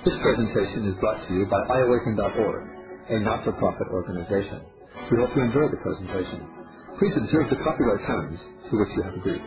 This presentation is brought to you by iAwaken.org, a not-for-profit organization. We hope you enjoy the presentation. Please observe the copyright terms to which you have agreed.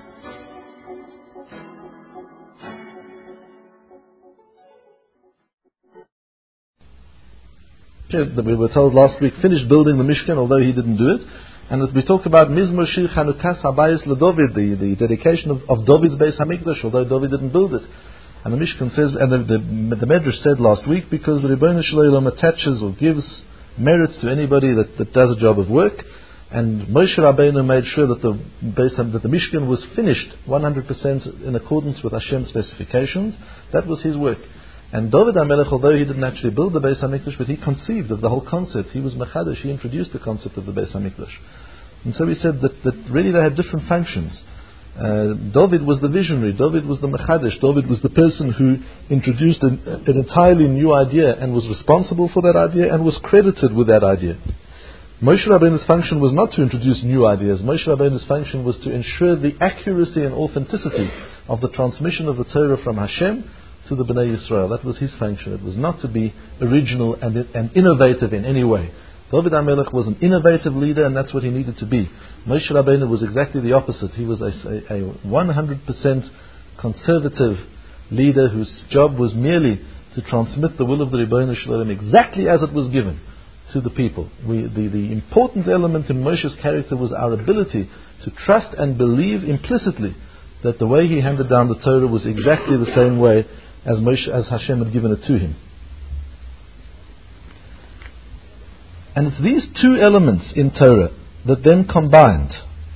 That we were told last week finished building the Mishkan, although he didn't do it, and that we talk about Mizmor Shir Chanukas Habayis LeDavid, the dedication of David's Beis Hamikdash, although David didn't build it. And the Mishkan says, and the Medrash said last week, because the Rebbeinu Shalom attaches or gives merits to anybody that does a job of work, and Moshe Rabbeinu made sure that the Mishkan was finished 100% in accordance with Hashem's specifications. That was his work. And David HaMelech, although he didn't actually build the Beis HaMikdash, but he conceived of the whole concept. He was Mechadesh, he introduced the concept of the Beis HaMikdash. And so he said that really they had different functions. David was the visionary, David was the Mechadesh, David was the person who introduced an entirely new idea and was responsible for that idea and was credited with that idea. Moshe Rabbeinu's function was not to introduce new ideas. Moshe Rabbeinu's function was to ensure the accuracy and authenticity of the transmission of the Torah from Hashem to the Bnei Yisrael. That was his function. It was not to be original and innovative in any way. David HaMelech was an innovative leader, and that's what he needed to be. Moshe Rabbeinu was exactly the opposite. He was a 100% conservative leader whose job was merely to transmit the will of the Rebbeinu Shalom exactly as it was given to the people. The important element in Moshe's character was our ability to trust and believe implicitly that the way he handed down the Torah was exactly the same way as Hashem had given it to him. And it's these two elements in Torah that then combine.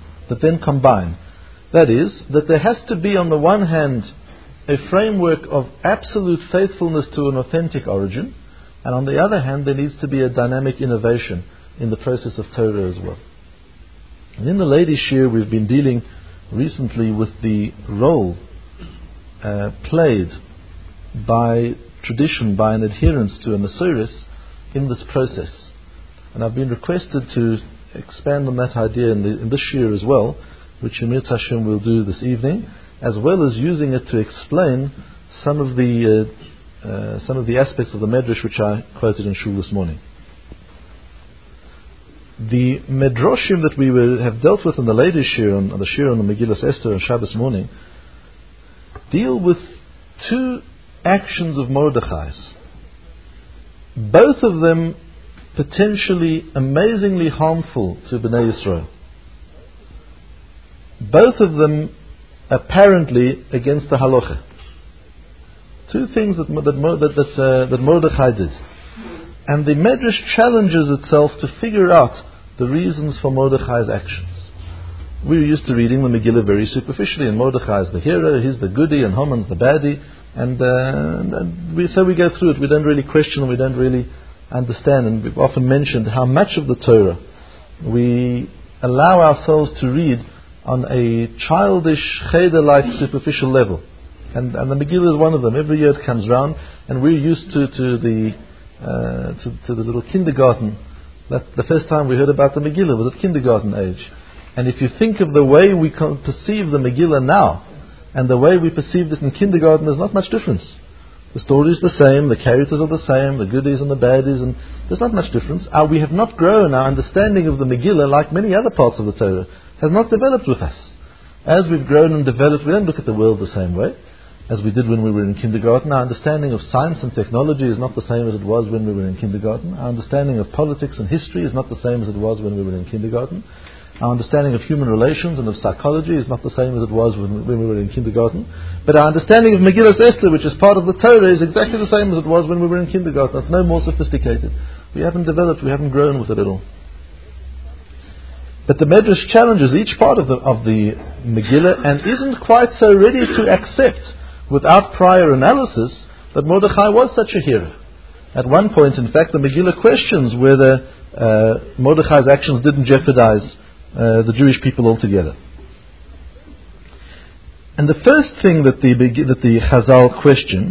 That is, that there has to be on the one hand a framework of absolute faithfulness to an authentic origin, and on the other hand there needs to be a dynamic innovation in the process of Torah as well. And in the Ladies' Shir we've been dealing recently with the role played by tradition, by an adherence to a Masoros in this process. And I've been requested to expand on that idea in this Shir as well, which Emir Hashem will do this evening, as well as using it to explain some of the aspects of the Medrash which I quoted in Shul this morning. The Medrashim that we have dealt with in the Ladies' Shir, on the Shir on the Megillas Esther on Shabbos morning, deal with two actions of Mordechai's. Both of them potentially amazingly harmful to Bnei Yisrael. Both of them apparently against the halacha. Two things that Mordechai did. And the Medrash challenges itself to figure out the reasons for Mordechai's actions. We're used to reading the Megillah very superficially, and Mordechai is the hero, he's the goodie, and Haman's the baddie, so we go through it. We don't really question, we don't really understand, and we've often mentioned how much of the Torah we allow ourselves to read on a childish, cheder-like, superficial level. And the Megillah is one of them. Every year it comes round, and we're used to the little kindergarten. The first time we heard about the Megillah was at kindergarten age. And if you think of the way we perceive the Megillah now, and the way we perceived it in kindergarten, there's not much difference. The story is the same, the characters are the same, the goodies and the baddies, and there's not much difference. We have not grown. Our understanding of the Megillah, like many other parts of the Torah, has not developed with us. As we've grown and developed, we don't look at the world the same way as we did when we were in kindergarten. Our understanding of science and technology is not the same as it was when we were in kindergarten. Our understanding of politics and history is not the same as it was when we were in kindergarten. Our understanding of human relations and of psychology is not the same as it was when we were in kindergarten. But our understanding of Megillas Esther, which is part of the Torah, is exactly the same as it was when we were in kindergarten. It's no more sophisticated. We haven't developed, we haven't grown with it at all. But the Medrash challenges each part of the Megillah and isn't quite so ready to accept, without prior analysis, that Mordechai was such a hero. At one point, in fact, the Megillah questions whether Mordechai's actions didn't jeopardize the Jewish people altogether. And the first thing that the Chazal question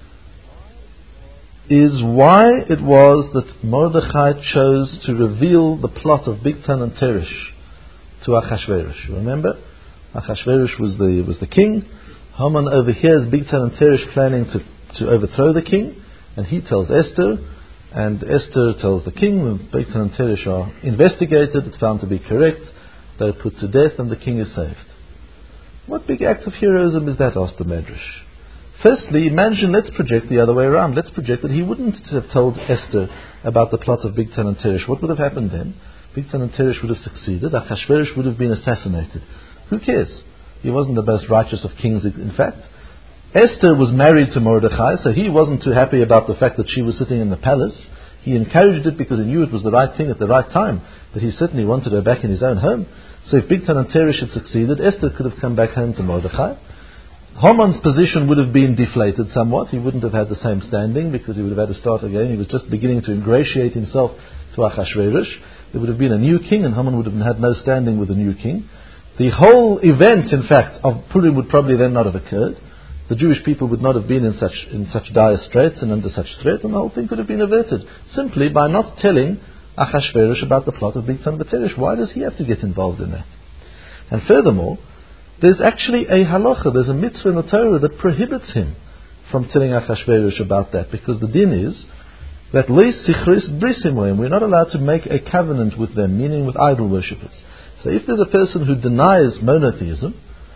is why it was that Mordechai chose to reveal the plot of Bigtan and Teresh to Achashverosh. Remember, Achashverosh was the king. Haman overhears Bigtan and Teresh planning to overthrow the king, and he tells Esther, and Esther tells the king. The Beit Hillel and Teresh are investigated, it's found to be correct, they're put to death, and the king is saved. What big act of heroism is that, asked the Medrash. Firstly, imagine, let's project the other way around. Let's project that he wouldn't have told Esther about the plot of Bigtan and Teresh. What would have happened then? Bigtan and Teresh would have succeeded. Achashverosh would have been assassinated. Who cares? He wasn't the most righteous of kings, in fact. Esther was married to Mordechai, so he wasn't too happy about the fact that she was sitting in the palace. He encouraged it because he knew it was the right thing at the right time, but he certainly wanted her back in his own home. So if Bigtan and Teresh had succeeded, Esther could have come back home to Mordechai. Haman's position would have been deflated somewhat. He wouldn't have had the same standing because he would have had to start again. He was just beginning to ingratiate himself to Achashverosh. There would have been a new king, and Haman would have had no standing with the new king. The whole event, in fact, of Purim would probably then not have occurred. The Jewish people would not have been in such dire straits and under such threat, and the whole thing could have been averted simply by not telling Achashverosh about the plot of Bigtan and Teresh. Why does he have to get involved in that? And furthermore, there's actually a halacha, there's a mitzvah in the Torah that prohibits him from telling Achashverosh about that, because the din is that leis sichris brisim, we're not allowed to make a covenant with them, meaning with idol worshippers. So if there's a person who denies monotheism,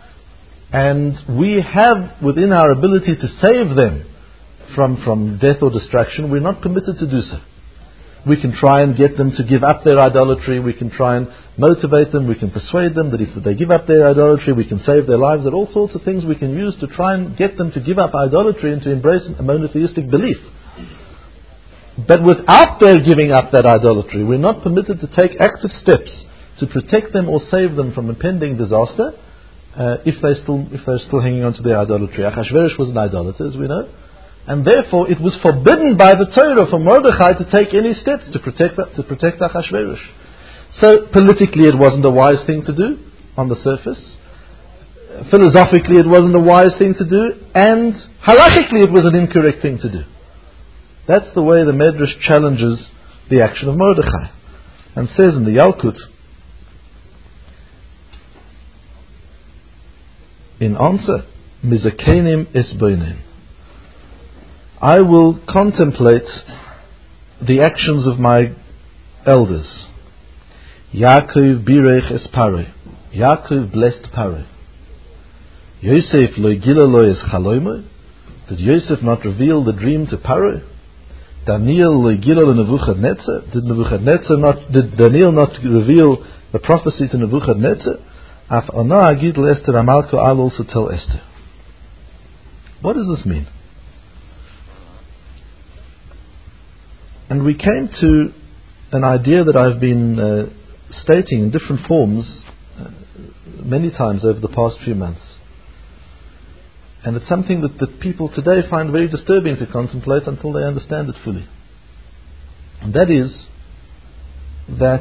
and we have within our ability to save them from death or destruction, we're not permitted to do so. We can try and get them to give up their idolatry, we can try and motivate them, we can persuade them that if they give up their idolatry, we can save their lives. There are all sorts of things we can use to try and get them to give up idolatry and to embrace a monotheistic belief. But without their giving up that idolatry, we're not permitted to take active steps to protect them or save them from impending disaster if they're still hanging on to their idolatry. Achashverosh was an idolater, as we know. And therefore, it was forbidden by the Torah for Mordechai to take any steps to protect Achashverosh. So, politically, it wasn't a wise thing to do on the surface. Philosophically, it wasn't a wise thing to do. And halachically, it was an incorrect thing to do. That's the way the Medrash challenges the action of Mordechai. And says in the Yalkut, in answer, Mizakenim esboinim, I will contemplate the actions of my elders. Yaakov birech es Paroi. Yaakov blessed Paroi. Yosef lo gila lo es chaloimo. Did Yosef not reveal the dream to Paroi? Daniel lo gila lo Nebuchadnezzar. Did Daniel not reveal the prophecy to Nebuchadnezzar? Af ona agid le Esther Amalko, I'll also tell Esther. What does this mean? And we came to an idea that I've been stating in different forms many times over the past few months. And it's something that people today find very disturbing to contemplate until they understand it fully. And that is that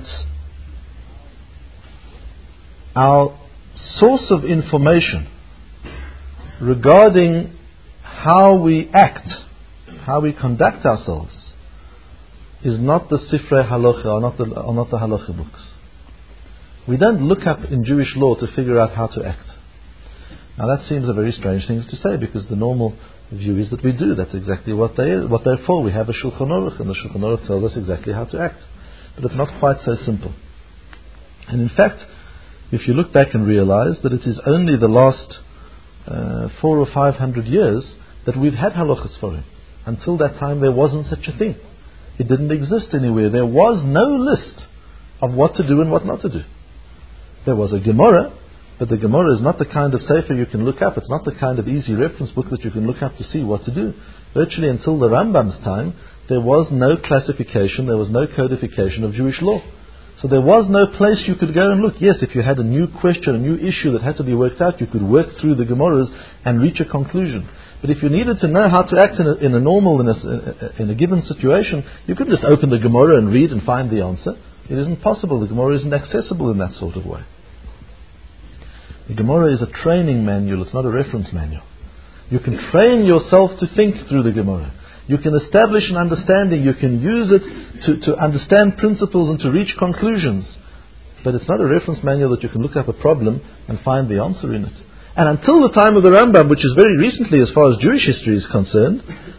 our source of information regarding how we act, how we conduct ourselves, is not the Sifrei Halacha, or not the Halacha books. We don't look up in Jewish law to figure out how to act. Now that seems a very strange thing to say, because the normal view is that we do. That's exactly what they're for. We have a Shulchan Aruch, and the Shulchan Aruch tells us exactly how to act. But it's not quite so simple. And in fact, if you look back and realize that it is only the last 400 or 500 years that we've had halachas for him. Until that time there wasn't such a thing. It didn't exist anywhere. There was no list of what to do and what not to do. There was a Gemara, but the Gemara is not the kind of sefer you can look up. It's not the kind of easy reference book that you can look up to see what to do. Virtually until the Rambam's time, there was no classification, there was no codification of Jewish law. So there was no place you could go and look. Yes, if you had a new question, a new issue that had to be worked out, you could work through the Gemaras and reach a conclusion. But if you needed to know how to act in a given situation, you couldn't just open the Gemara and read and find the answer. It isn't possible. The Gemara isn't accessible in that sort of way. The Gemara is a training manual. It's not a reference manual. You can train yourself to think through the Gemara. You can establish an understanding. You can use it to understand principles and to reach conclusions. But it's not a reference manual that you can look up a problem and find the answer in it. And until the time of the Rambam, which is very recently as far as Jewish history is concerned,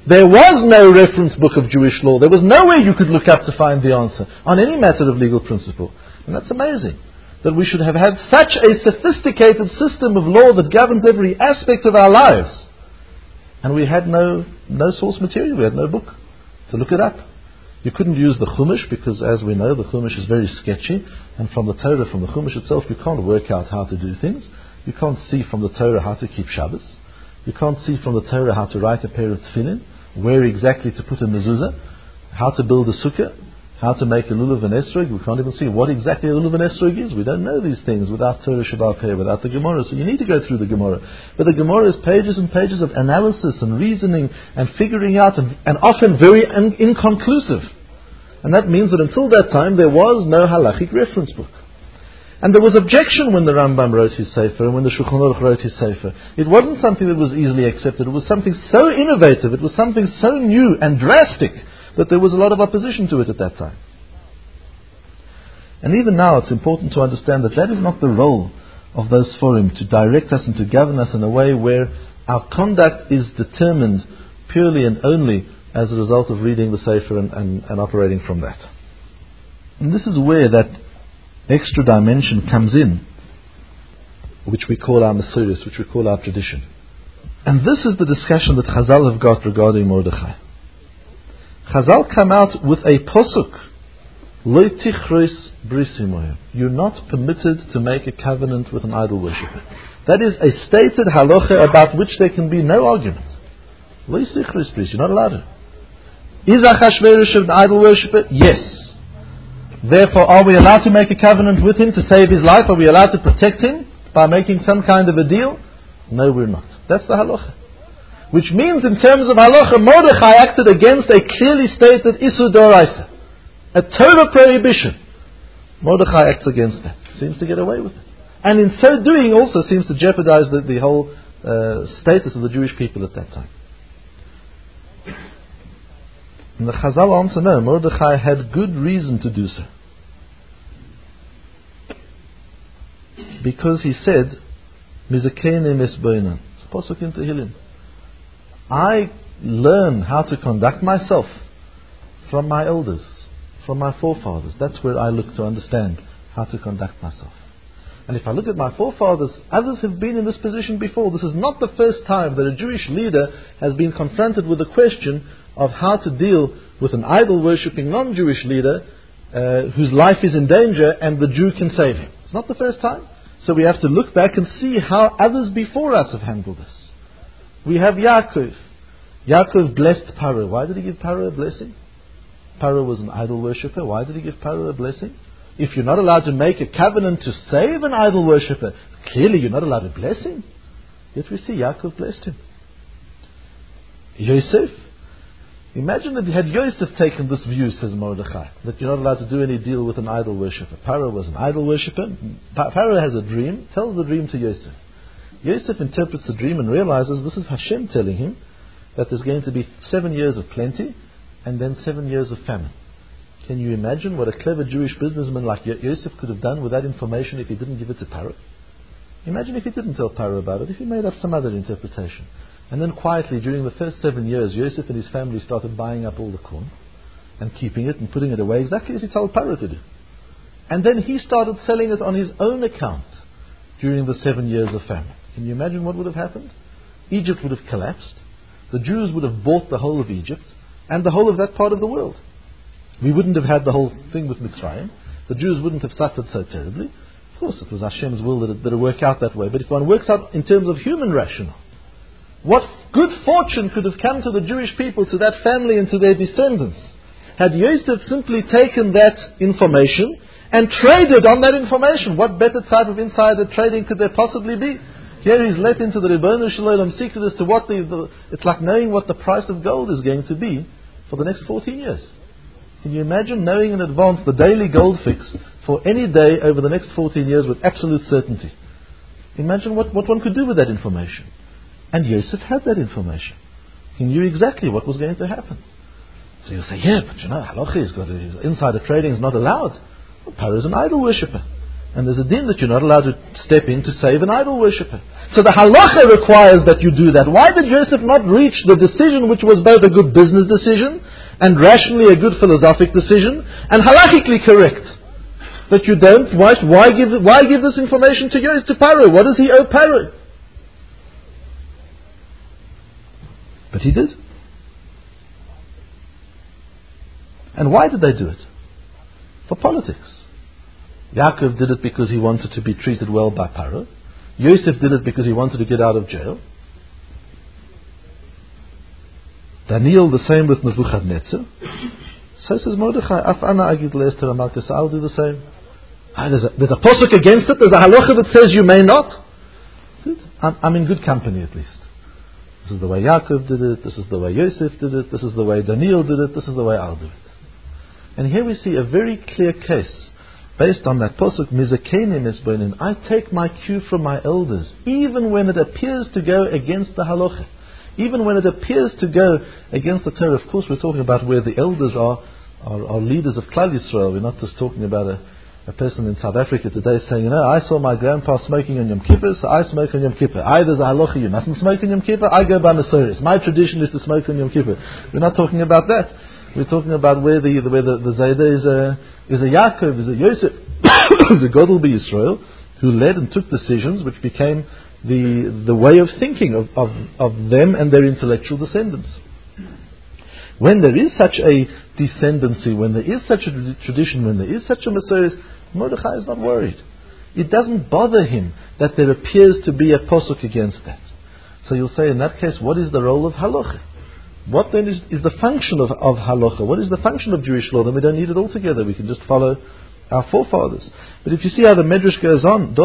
There was no reference book of Jewish law. There was nowhere you could look up to find the answer on any matter of legal principle. And that's amazing, that we should have had such a sophisticated system of law that governs every aspect of our lives. And we had no source material, we had no book to look it up. You couldn't use the Chumash because, as we know, the Chumash is very sketchy, and from the Torah, from the Chumash itself, you can't work out how to do things. You can't see from the Torah how to keep Shabbos. You can't see from the Torah how to write a pair of tefillin, where exactly to put a mezuzah, how to build a sukkah, how to make a lulav and esrog. We can't even see what exactly a lulav and esrog is. We don't know these things without Torah Shabbat Peh, without the Gemara. So you need to go through the Gemara. But the Gemara is pages and pages of analysis and reasoning and figuring out, and often very inconclusive. And that means that until that time there was no halachic reference book. And there was objection when the Rambam wrote his Sefer and when the Shulchan Aruch wrote his Sefer. It wasn't something that was easily accepted. It was something so innovative, it was something so new and drastic that there was a lot of opposition to it at that time. And even now it's important to understand that that is not the role of those forum, to direct us and to govern us in a way where our conduct is determined purely and only as a result of reading the Sefer and operating from that. And this is where that extra dimension comes in, which we call our Mesiris, which we call our tradition. And this is the discussion that Chazal have got regarding Mordechai. Chazal come out with a posuk, Lo tichros bris imohem. You're not permitted to make a covenant with an idol worshipper. That is a stated halacha about which there can be no argument. Lo tichros bris, you're not allowed to. Is Achashverosh an idol worshipper? Yes. Therefore, are we allowed to make a covenant with him to save his life? Are we allowed to protect him by making some kind of a deal? No, we're not. That's the halacha. Which means, in terms of halacha, Mordechai acted against a clearly stated Isur Doraisa, a Torah prohibition. Mordechai acts against that. Seems to get away with it. And in so doing also seems to jeopardize the whole status of the Jewish people at that time. And the Chazal answer, no, Mordechai had good reason to do so. Because he said, Mizakene mesboinan. It's a pasuk in Tehillim. I learn how to conduct myself from my elders, from my forefathers. That's where I look to understand how to conduct myself. And if I look at my forefathers, others have been in this position before. This is not the first time that a Jewish leader has been confronted with the question of how to deal with an idol-worshipping non-Jewish leader whose life is in danger and the Jew can save him. It's not the first time. So we have to look back and see how others before us have handled this. We have Yaakov. Yaakov blessed Paro. Why did he give Paro a blessing? Paro was an idol worshipper. Why did he give Paro a blessing? If you're not allowed to make a covenant to save an idol worshipper, clearly you're not allowed to bless him. Yet we see Yaakov blessed him. Yosef. Imagine that had Yosef taken this view, says Mordechai, that you're not allowed to do any deal with an idol worshipper. Paro was an idol worshipper. Paro has a dream, tells the dream to Yosef. Yosef interprets the dream and realizes this is Hashem telling him that there's going to be 7 years of plenty and then 7 years of famine. Can you imagine what a clever Jewish businessman like Yosef could have done with that information if he didn't give it to Paro? Imagine if he didn't tell Paro about it, if he made up some other interpretation. And then quietly, during the first 7 years, Yosef and his family started buying up all the corn and keeping it and putting it away exactly as he told Paro to do. And then he started selling it on his own account during the 7 years of famine. Can you imagine what would have happened? Egypt would have collapsed. The Jews would have bought the whole of Egypt and the whole of that part of the world. We wouldn't have had the whole thing with Mitzrayim. The Jews wouldn't have suffered so terribly. Of course, it was Hashem's will that it work out that way. But if one works out in terms of human rationale, what good fortune could have come to the Jewish people, to that family and to their descendants, had Yosef simply taken that information and traded on that information? What better type of insider trading could there possibly be? Here he's let into the Ribono Shel Olam secret as to what it's like knowing what the price of gold is going to be for the next 14 years. Can you imagine knowing in advance the daily gold fix for any day over the next 14 years with absolute certainty? Imagine what one could do with that information. And Yosef had that information. He knew exactly what was going to happen. So you'll say, yeah, but halacha is got insider trading is not allowed. Well, Paro is an idol worshipper. And there's a din that you're not allowed to step in to save an idol worshipper. So the halacha requires that you do that. Why did Yosef not reach the decision which was both a good business decision and rationally a good philosophic decision and halachically correct? That you don't, why give this information to Paro? What does he owe Paro? But he did. And why did they do it? For politics. Yaakov did it because he wanted to be treated well by Paro. Yosef did it because he wanted to get out of jail. Daniel the same with Nebuchadnezzar. So says Mordechai, I'll do the same. There's a posuk against it, there's a halacha that says you may not. I'm in good company at least. This is the way Yaakov did it, this is the way Yosef did it, this is the way Daniel did it, this is the way I'll do it. And here we see a very clear case based on that posuk, Mizakenim Esbonin. I take my cue from my elders, even when it appears to go against the halacha, even when it appears to go against the Torah. Of course, we're talking about where the elders are leaders of Klal Yisrael. We're not just talking about a person in South Africa today saying, I saw my grandpa smoking on Yom Kippur, so I smoke on Yom Kippur. There's a halacha, you mustn't smoke on Yom Kippur, I go by Masoris. My tradition is to smoke on Yom Kippur. We're not talking about that. We're talking about where the Zayda is a Yaakov, is a Yosef, is a Godel B'Yisrael, who led and took decisions which became the way of thinking of them and their intellectual descendants. When there is such a descendancy, when there is such a tradition, when there is such a Masoris, Mordechai is not worried. It doesn't bother him that there appears to be a posuk against that. So you'll say, in that case, what is the role of halacha? What then is the function of halacha? What is the function of Jewish law? Then we don't need it altogether. We can just follow our forefathers. But if you see how the Medrash goes on,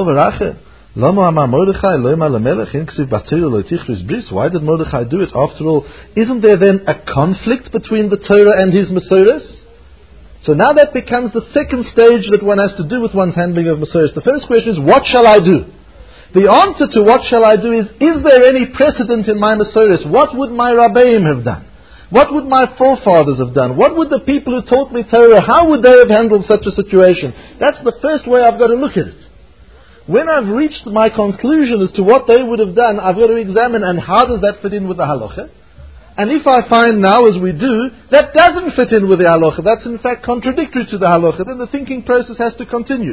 why did Mordechai do it? After all, isn't there then a conflict between the Torah and his Masoris? So now that becomes the second stage that one has to do with one's handling of Masoris. The first question is, what shall I do? The answer to what shall I do is there any precedent in my Masoris? What would my Rabbeim have done? What would my forefathers have done? What would the people who taught me Torah, how would they have handled such a situation? That's the first way I've got to look at it. When I've reached my conclusion as to what they would have done, I've got to examine, and how does that fit in with the halacha? And if I find now, as we do, that doesn't fit in with the halacha, that's in fact contradictory to the halacha, then the thinking process has to continue.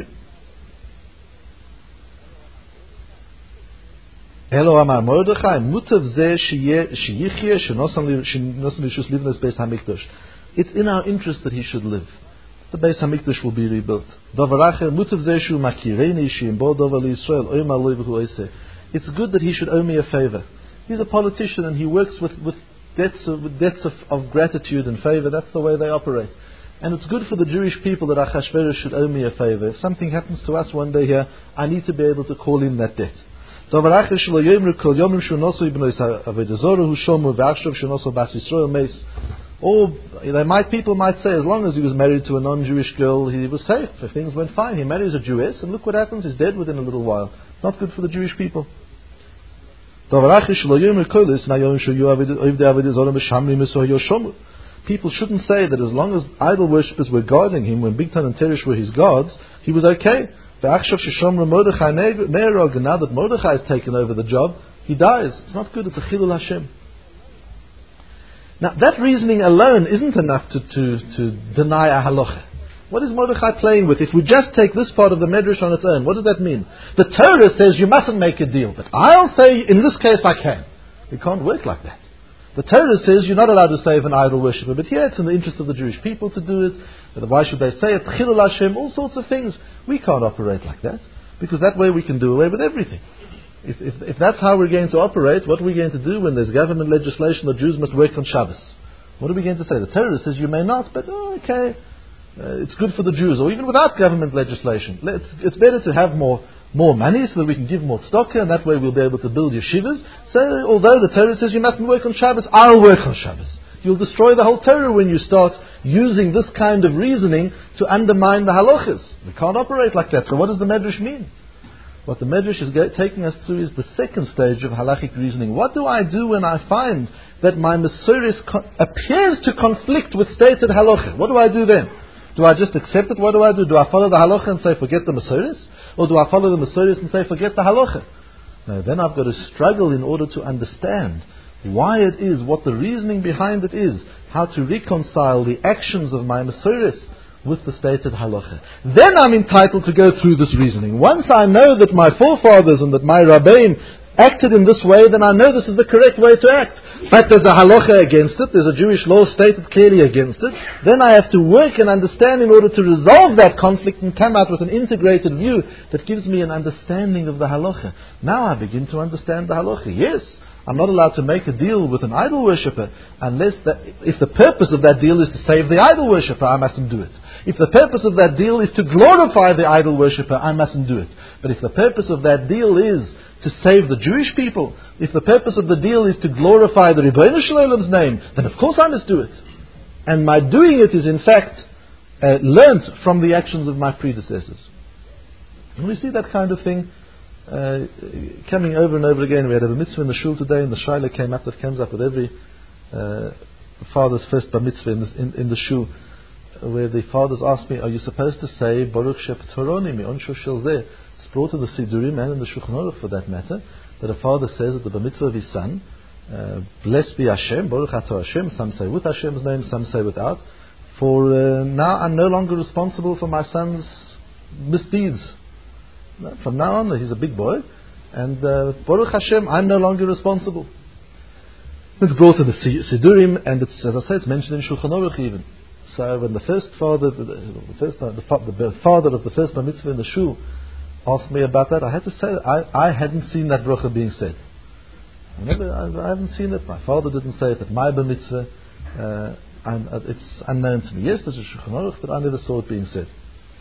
Elo amar Mordechai, mutav zeh sheyichye shenosan lishus livnes beis hamikdash. It's in our interest that he should live. The Beis Hamikdash will be rebuilt. It's good that he should owe me a favor. He's a politician and he works with debts of gratitude and favor. That's the way they operate. And it's good for the Jewish people that Achashverosh should owe me a favor. If something happens to us one day here, I need to be able to call in that debt. Or people might say, as long as he was married to a non-Jewish girl, he was safe. If things went fine, he marries a Jewess, and look what happens, he's dead within a little while. It's not good for the Jewish people. People shouldn't say that as long as idol worshippers were guarding him, when Bigtan and Teresh were his gods, he was okay. Now that Mordechai has taken over the job, he dies. It's not good, it's a chilul Hashem. Now, that reasoning alone isn't enough to deny a halacha. What is Mordechai playing with? If we just take this part of the Medrash on its own, what does that mean? The Torah says you mustn't make a deal, but I'll say in this case I can. It can't work like that. The Torah says you're not allowed to save an idol worshipper, but here it's in the interest of the Jewish people to do it. Why should they say it? Chilul Hashem, all sorts of things. We can't operate like that, because that way we can do away with everything. If that's how we're going to operate, what are we going to do when there's government legislation that Jews must work on Shabbos? What are we going to say? The Torah says you may not, but it's good for the Jews, or even without government legislation. It's better to have more money so that we can give more tzedakah, and that way we'll be able to build yeshivas. So although the Torah says you mustn't work on Shabbos, I'll work on Shabbos. You'll destroy the whole Torah when you start using this kind of reasoning to undermine the halachas. We can't operate like that. So what does the Medrash mean? What the Medrash is taking us through is the second stage of halachic reasoning. What do I do when I find that my Masoris appears to conflict with stated halacha? What do I do then? Do I just accept it? What do I do? Do I follow the halacha and say, forget the Masoris? Or do I follow the Masoris and say, forget the halacha? No, then I've got to struggle in order to understand why it is, what the reasoning behind it is, how to reconcile the actions of my Masoris with the stated halacha. Then I'm entitled to go through this reasoning. Once I know that my forefathers and that my Rabbeim acted in this way, then I know this is the correct way to act. But there's a halacha against it, there's a Jewish law stated clearly against it. Then I have to work and understand in order to resolve that conflict and come out with an integrated view that gives me an understanding of the halacha. Now I begin to understand the halacha. Yes, I'm not allowed to make a deal with an idol worshipper unless if the purpose of that deal is to save the idol worshipper, I mustn't do it. If the purpose of that deal is to glorify the idol worshipper, I mustn't do it. But if the purpose of that deal is to save the Jewish people, if the purpose of the deal is to glorify the Ribbono Shel Olam's name, then of course I must do it. And my doing it is in fact learnt from the actions of my predecessors. And we see that kind of thing coming over and over again. We had a mitzvah in the shul today, and the shaila came up that comes up with every father's first bar mitzvah in the shul, where the fathers ask me, are you supposed to say Baruch Sheptoroni mi onsho shel zeh? It's brought in the Sidurim and in the Shulchan Aruch for that matter, that a father says at the bar mitzvah of his son, blessed be Hashem, Baruch Atah Hashem, some say with Hashem's name, some say without, for now I'm no longer responsible for my son's misdeeds. From now on, he's a big boy, and Baruch Hashem, I'm no longer responsible. It's brought in the Sidurim, and it's, as I say, it's mentioned in Shulchan Aruch even. So when the first father, the father of the first bar mitzvah in the shul asked me about that, I had to say I hadn't seen that bracha being said. I haven't seen it. My father didn't say it at my bar mitzvah. It's unknown to me. Yes, there's a Shulchan Aruch, but I never saw it being said.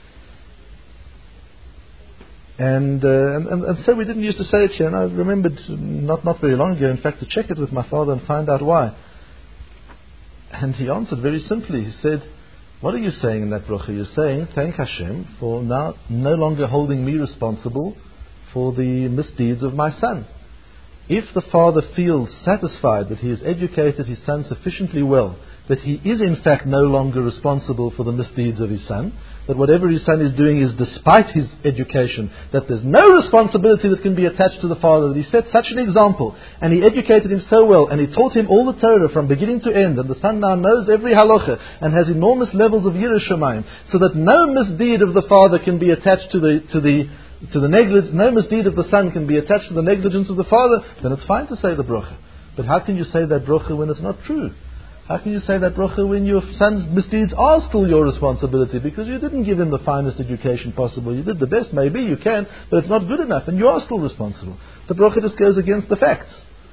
And so we didn't used to say it here. And I remembered not very long ago, in fact, to check it with my father and find out why. And he answered very simply. He said, what are you saying in that bracha? You're saying, thank Hashem for now no longer holding me responsible for the misdeeds of my son. If the father feels satisfied that he has educated his son sufficiently well, that he is in fact no longer responsible for the misdeeds of his son, that whatever his son is doing is despite his education, that there's no responsibility that can be attached to the father, that he set such an example, and he educated him so well, and he taught him all the Torah from beginning to end, and the son now knows every halacha, and has enormous levels of Yirah Shamayim, so that no misdeed of the father can be attached to the negligence, no misdeed of the son can be attached to the negligence of the father, then it's fine to say the bracha. But how can you say that bracha when it's not true? How can you say that bracha when your son's misdeeds are still your responsibility? Because you didn't give him the finest education possible. You did the best, maybe you can, but it's not good enough, and you are still responsible. The bracha just goes against the facts.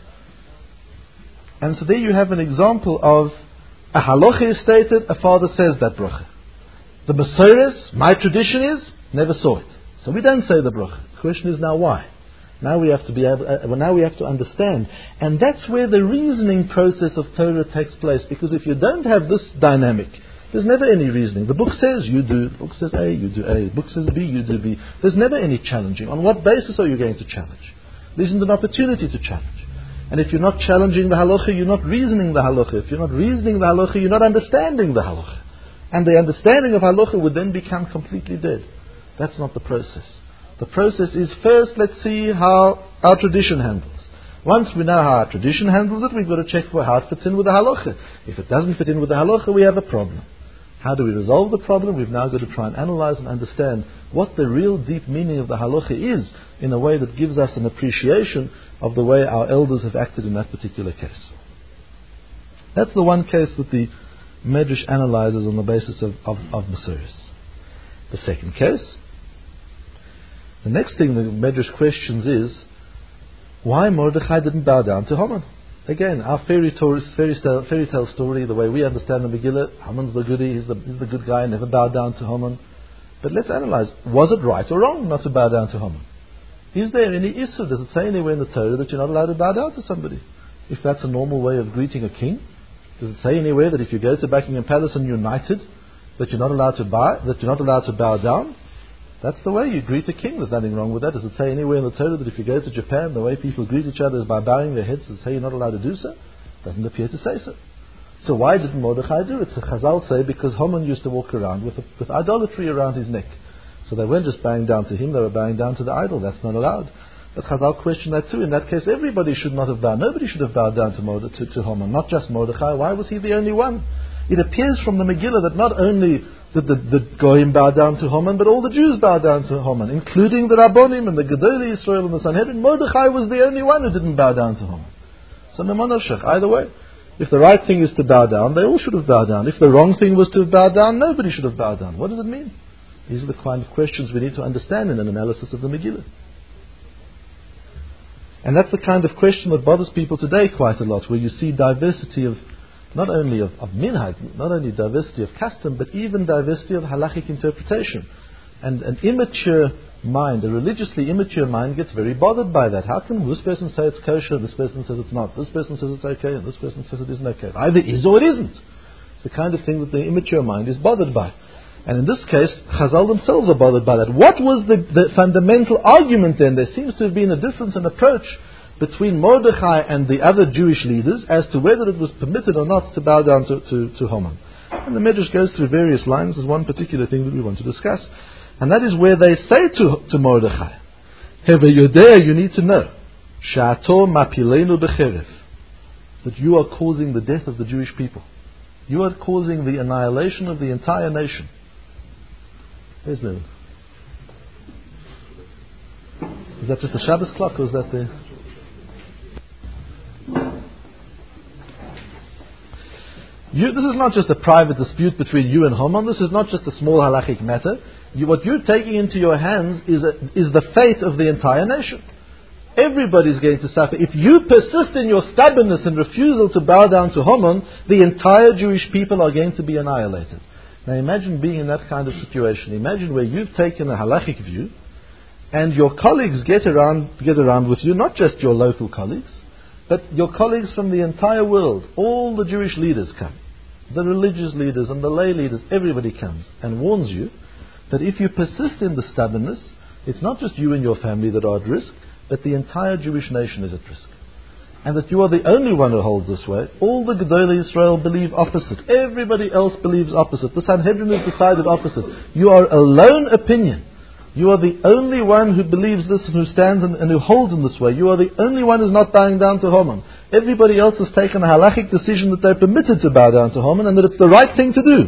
And so there you have an example of a halacha is stated, a father says that bracha. The Masoris, my tradition is, never saw it. So we don't say the bracha. The question is now why? Now we have to be able. Now we have to understand, and that's where the reasoning process of Torah takes place. Because if you don't have this dynamic, there's never any reasoning. The book says you do. The book says A, you do A. The book says B, you do B. There's never any challenging. On what basis are you going to challenge? There isn't an opportunity to challenge. And if you're not challenging the halacha, you're not reasoning the halacha. If you're not reasoning the halacha, you're not understanding the halacha. And the understanding of halacha would then become completely dead. That's not the process. The process is first, let's see how our tradition handles. Once we know how our tradition handles it, we've got to check for how it fits in with the halacha. If it doesn't fit in with the halacha, we have a problem. How do we resolve the problem? We've now got to try and analyze and understand what the real deep meaning of the halacha is in a way that gives us an appreciation of the way our elders have acted in that particular case. That's the one case that the Medrash analyzes on the basis of Masoris. The second case, the next thing the Medrash questions is why Mordechai didn't bow down to Haman. Again, our fairy tale story, the way we understand the Megillah, Haman's the goodie, he's the good guy, never bowed down to Haman. But let's analyze, was it right or wrong not to bow down to Haman? Is there any issue? Does it say anywhere in the Torah that you're not allowed to bow down to somebody? If that's a normal way of greeting a king, does it say anywhere that if you go to Buckingham Palace and you're knighted, that you're not allowed to bow down? That's the way you greet a king. There's nothing wrong with that. Does it say anywhere in the Torah that if you go to Japan, the way people greet each other is by bowing their heads? Does it say you're not allowed to do so? Doesn't appear to say so. So why didn't Mordechai do it? So Chazal say because Haman used to walk around with idolatry around his neck. So So they weren't just bowing down to him, they were bowing down to the idol. That's not allowed. But Chazal questioned that too. In that case, everybody should not have bowed. Nobody should have bowed down to Haman, not just Mordechai. Why was he the only one? It appears from the Megillah that not only did the Goyim bow down to Haman, but all the Jews bowed down to Haman, including the Rabbonim and the Gedolei Yisrael and the Sanhedrin. Mordechai was the only one who didn't bow down to Haman. So Memon Shech, either way. If the right thing is to bow down, they all should have bowed down. If the wrong thing was to bow down, nobody should have bowed down. What does it mean? These are the kind of questions we need to understand in an analysis of the Megillah. And that's the kind of question that bothers people today quite a lot, where you see diversity of, not only of minhag, not only diversity of custom, but even diversity of halachic interpretation. And an immature mind, a religiously immature mind, gets very bothered by that. How can this person say it's kosher, this person says it's not, this person says it's okay, and this person says it isn't okay? Either it is or it isn't. It's the kind of thing that the immature mind is bothered by. And in this case, Chazal themselves are bothered by that. What was the fundamental argument then? There seems to have been a difference in approach between Mordechai and the other Jewish leaders as to whether it was permitted or not to bow down to Haman. And the Medrash goes through various lines. There's one particular thing that we want to discuss. And that is where they say to Mordechai, Heve Yodea, you need to know, Sha'ato mapilenu becherev, that you are causing the death of the Jewish people. You are causing the annihilation of the entire nation. Where's Miriam? Is that just the Shabbos clock, or is that the... This is not just a private dispute between you and Haman. This is not just a small halachic matter. What you're taking into your hands is the fate of the entire nation. Everybody's going to suffer. If you persist in your stubbornness and refusal to bow down to Haman, the entire Jewish people are going to be annihilated. Now imagine being in that kind of situation. Imagine where you've taken a halachic view, and your colleagues get around with you, not just your local colleagues, but your colleagues from the entire world. All the Jewish leaders come. The religious leaders and the lay leaders, everybody comes and warns you that if you persist in the stubbornness, it's not just you and your family that are at risk, but the entire Jewish nation is at risk. And that you are the only one who holds this way. All the Gedolei Yisrael believe opposite. Everybody else believes opposite. The Sanhedrin has decided opposite. You are a lone opinion. You are the only one who believes this and who stands and who holds in this way. You are the only one who's not bowing down to Haman. Everybody else has taken a halachic decision that they're permitted to bow down to Haman and that it's the right thing to do.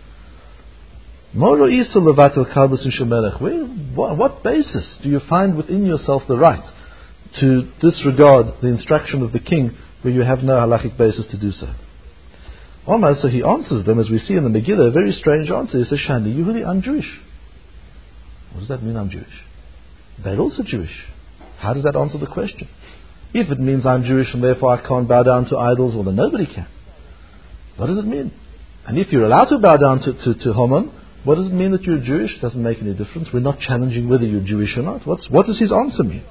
What basis do you find within yourself the right to disregard the instruction of the king where you have no halachic basis to do so? Omar, so he answers them, as we see in the Megillah, a very strange answer. He says, Shani Yehudi, I'm Jewish. What does that mean, I'm Jewish? They're also Jewish. How does that answer the question? If it means I'm Jewish and therefore I can't bow down to idols, well then nobody can. What does it mean? And if you're allowed to bow down to Haman, what does it mean that you're Jewish? It doesn't make any difference. We're not challenging whether you're Jewish or not. What does his answer mean?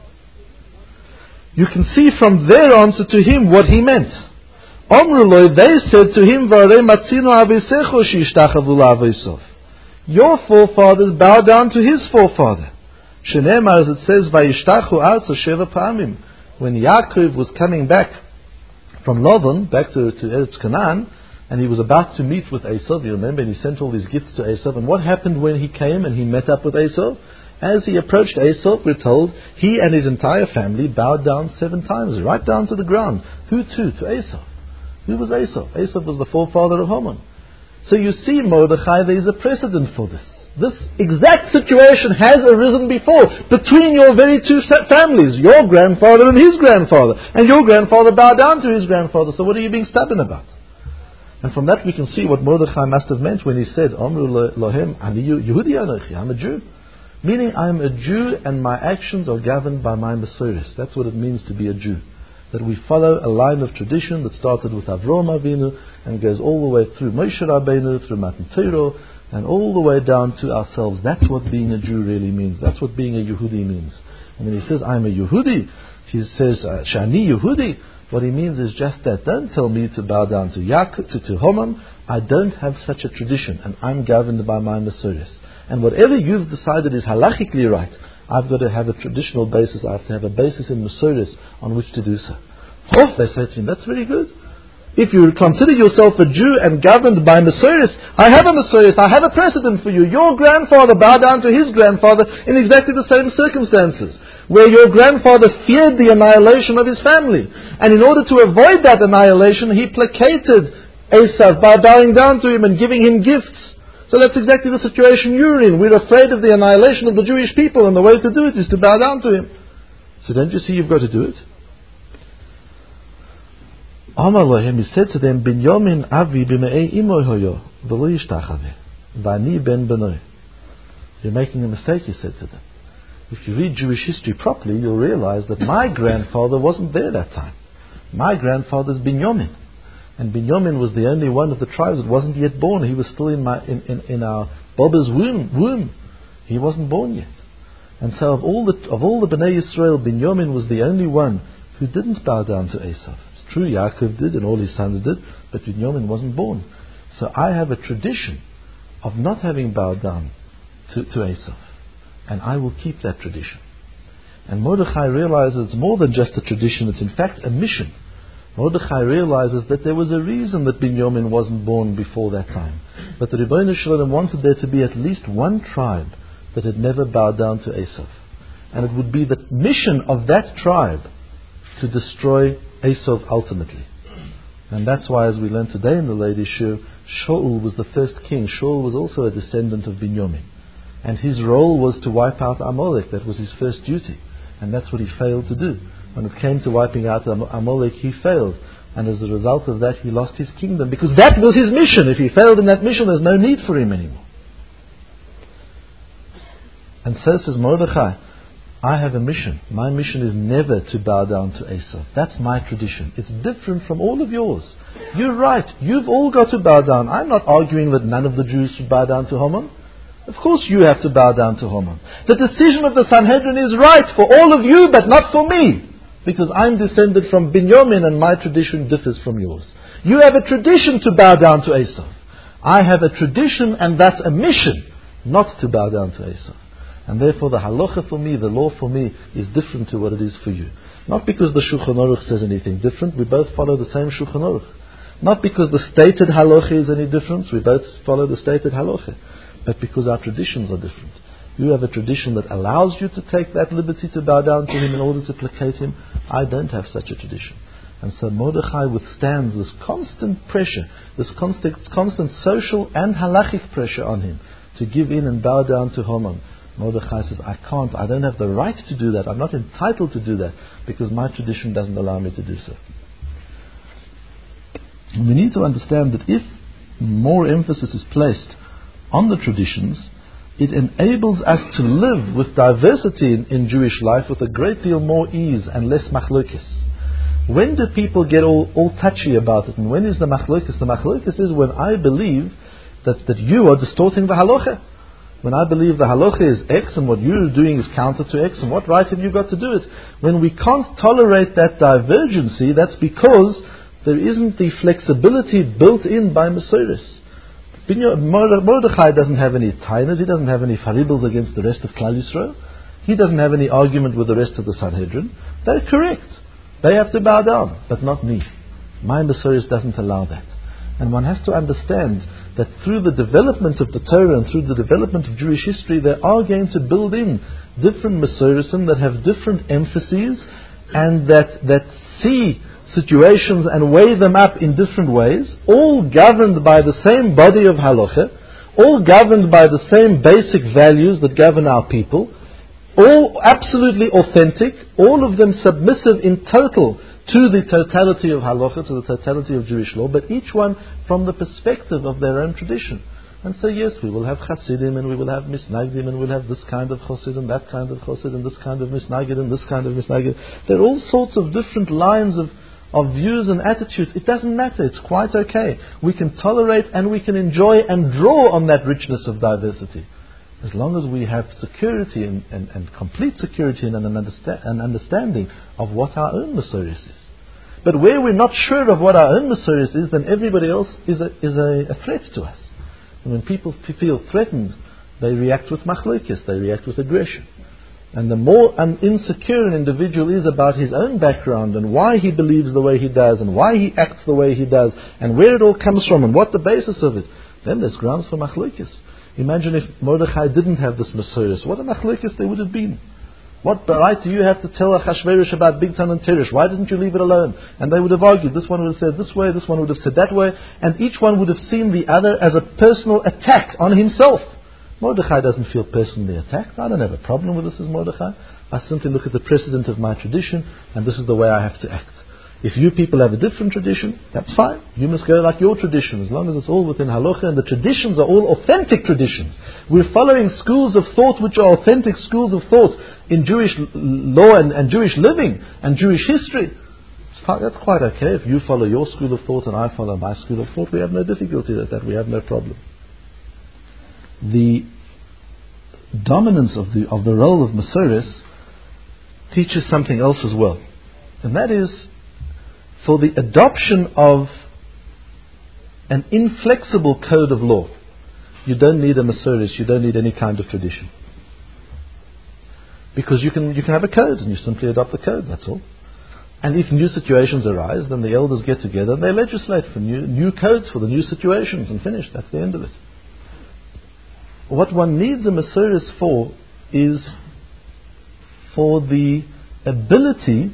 You can see from their answer to him what he meant. Omruloi, they said to him, Vare matzino avisecho sheishtachavu la'avosov. Your forefathers bow down to his forefather. Shenemar, as it says, Vayishtachu arzo sheva pa'amim. When Yaakov was coming back from Lavan, back to Eretz Canaan, and he was about to meet with Esav, you remember, and he sent all these gifts to Esav. And what happened when he came and he met up with Esav? As he approached Esav, we're told, he and his entire family bowed down 7 times, right down to the ground. Who to? To Esav. Who was Esav? Esav was the forefather of Haman. So you see, Mordechai, there is a precedent for this. This exact situation has arisen before between your very two families, your grandfather and his grandfather. And your grandfather bowed down to his grandfather. So what are you being stubborn about? And from that we can see what Mordechai must have meant when he said, Amru lohem, ani Yehudi anochi, I'm a Jew. Meaning I'm a Jew and my actions are governed by my Mesoris. That's what it means to be a Jew. That we follow a line of tradition that started with Avraham Avinu and goes all the way through Moshe Rabbeinu, through Matan Torah, and all the way down to ourselves. That's what being a Jew really means. That's what being a Yehudi means. And when he says, I'm a Yehudi, he says, Shani Yehudi, what he means is just that. Don't tell me to bow down to Yaakov, to Haman. I don't have such a tradition, and I'm governed by my Mesoris. And whatever you've decided is halachically right, I've got to have a traditional basis. I have to have a basis in Mesoris on which to do so. They say to him, that's very good. if you consider yourself a Jew and governed by Masoris, I have a Masoris, I have a precedent for you. Your grandfather bowed down to his grandfather in exactly the same circumstances, where your grandfather feared the annihilation of his family. And in order to avoid that annihilation, he placated Esav by bowing down to him and giving him gifts. So that's exactly the situation you're in. We're afraid of the annihilation of the Jewish people, and the way to do it is to bow down to him. So don't you see you've got to do it? Amar lohem, he said to them, Binyamin avi b'me'ei imoy hoyo, v'lo yishtachave, v'ani ben benoi. You're making a mistake, he said to them. If you read Jewish history properly, you'll realize that my grandfather wasn't there that time. My grandfather's Binyamin. And Binyamin was the only one of the tribes that wasn't yet born. He was still in our Baba's womb. He wasn't born yet. And so of all the Bnei Yisrael, Binyamin was the only one who didn't bow down to Esav. It's true, Yaakov did and all his sons did, but Binyamin wasn't born. So I have a tradition of not having bowed down to Esav. And I will keep that tradition. And Mordechai realizes it's more than just a tradition, it's in fact a mission. Mordechai realizes that there was a reason that Binyamin wasn't born before that time. But the Rebbeinu Shalom wanted there to be at least one tribe that had never bowed down to Esav. And it would be the mission of that tribe to destroy Esav ultimately. And that's why, as we learned today in the Ladies' Shir, Shaul was the first king. Shaul was also a descendant of Binyamin. And his role was to wipe out Amalek. That was his first duty. And that's what he failed to do. When it came to wiping out Amalek, he failed. And as a result of that, he lost his kingdom. Because that was his mission. If he failed in that mission, there's no need for him anymore. And so says Mordechai, I have a mission. My mission is never to bow down to Esav. That's my tradition. It's different from all of yours. You're right. You've all got to bow down. I'm not arguing that none of the Jews should bow down to Haman. Of course you have to bow down to Haman. The decision of the Sanhedrin is right for all of you, but not for me. Because I'm descended from Binyamin and my tradition differs from yours. You have a tradition to bow down to Esav. I have a tradition and thus a mission not to bow down to Esav. And therefore the halacha for me, the law for me, is different to what it is for you. Not because the Shulchan Aruch says anything different, we both follow the same Shulchan Aruch. Not because the stated halacha is any different, we both follow the stated halacha. But because our traditions are different. You have a tradition that allows you to take that liberty to bow down to him in order to placate him. I don't have such a tradition. And so Mordechai withstands this constant pressure, this constant social and halachic pressure on him to give in and bow down to Haman. Mordechai says, I can't, I don't have the right to do that, I'm not entitled to do that, because my tradition doesn't allow me to do so. And we need to understand that if more emphasis is placed on the traditions, it enables us to live with diversity in Jewish life with a great deal more ease and less machlokes. When do people get all touchy about it? And when is the machlokes? The machlokes is when I believe that you are distorting the halacha. When I believe the halacha is X and what you're doing is counter to X, and what right have you got to do it? When we can't tolerate that divergency, that's because there isn't the flexibility built in by Masoris. Mordechai doesn't have any tainas, he doesn't have any faribbles against the rest of Klal Yisrael. He doesn't have any argument with the rest of the Sanhedrin. They're correct. They have to bow down, but not me. My Masoris doesn't allow that. And one has to understand that through the development of the Torah and through the development of Jewish history, they are going to build in different Masorisim that have different emphases and that see situations and weigh them up in different ways, all governed by the same body of halacha, all governed by the same basic values that govern our people, all absolutely authentic, all of them submissive in total to the totality of halacha, to the totality of Jewish law, but each one from the perspective of their own tradition. And so yes, we will have Hasidim and we will have Misnagdim and we'll have this kind of Chasidim, that kind of Chasidim, this kind of Misnagdim, this kind of Misnagdim. There are all sorts of different lines of views and attitudes. It doesn't matter, it's quite okay. We can tolerate and we can enjoy and draw on that richness of diversity. As long as we have security and complete security and an understanding of what our own Masoris is. But where we're not sure of what our own Masoris is, then everybody else is a threat to us. And when people feel threatened, they react with machlokes, they react with aggression. And the more insecure an individual is about his own background and why he believes the way he does and why he acts the way he does and where it all comes from and what the basis of it, then there's grounds for machlokes. Imagine if Mordechai didn't have this Messiah. What a machlokes there would have been. What right do you have to tell Achashverosh about Bigtan and Teresh? Why didn't you leave it alone? And they would have argued. This one would have said this way, this one would have said that way, and each one would have seen the other as a personal attack on himself. Mordechai doesn't feel personally attacked. I don't have a problem with this as Mordechai. I simply look at the precedent of my tradition, and this is the way I have to act. If you people have a different tradition, that's fine. You must go like your tradition, as long as it's all within halacha, and the traditions are all authentic traditions. We're following schools of thought which are authentic schools of thought in Jewish law and Jewish living and Jewish history. That's quite okay. If you follow your school of thought and I follow my school of thought, we have no difficulty with that. We have no problem. The dominance of the role of Masoros teaches something else as well, and that is for the adoption of an inflexible code of law. You don't need a Masoros, you don't need any kind of tradition, because you can have a code and you simply adopt the code. That's all. And if new situations arise, then the elders get together and they legislate for new codes for the new situations, and finish. That's the end of it. What one needs a Masoros for is for the ability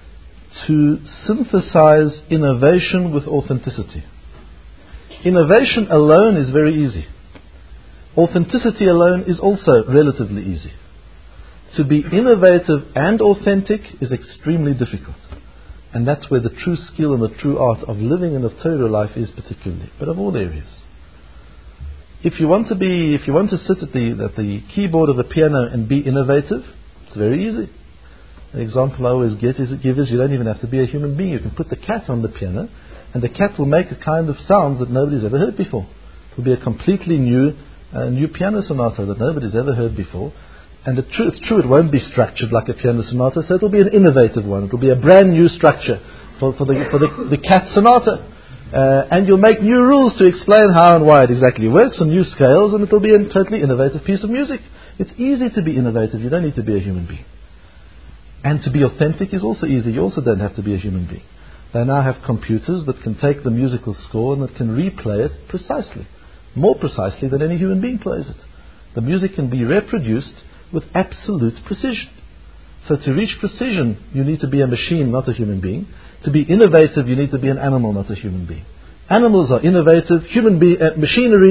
to synthesize innovation with authenticity. Innovation alone is very easy. Authenticity alone is also relatively easy. To be innovative and authentic is extremely difficult. And that's where the true skill and the true art of living in a Torah life is, particularly, but of all areas. If you want to sit at the keyboard of a piano and be innovative, it's very easy. The example I always give is you don't even have to be a human being. You can put the cat on the piano, and the cat will make a kind of sound that nobody's ever heard before. It will be a completely new piano sonata that nobody's ever heard before. And it's true, it won't be structured like a piano sonata, so it will be an innovative one. It will be a brand new structure for the cat sonata. And you'll make new rules to explain how and why it exactly works on new scales, and it will be a totally innovative piece of music. It's easy to be innovative. You don't need to be a human being. And to be authentic is also easy. You also don't have to be a human being. They now have computers that can take the musical score and that can replay it precisely, more precisely than any human being plays it. The music can be reproduced with absolute precision. So to reach precision, you need to be a machine, not a human being. To be innovative, you need to be an animal, not a human being. Animals are innovative. Machinery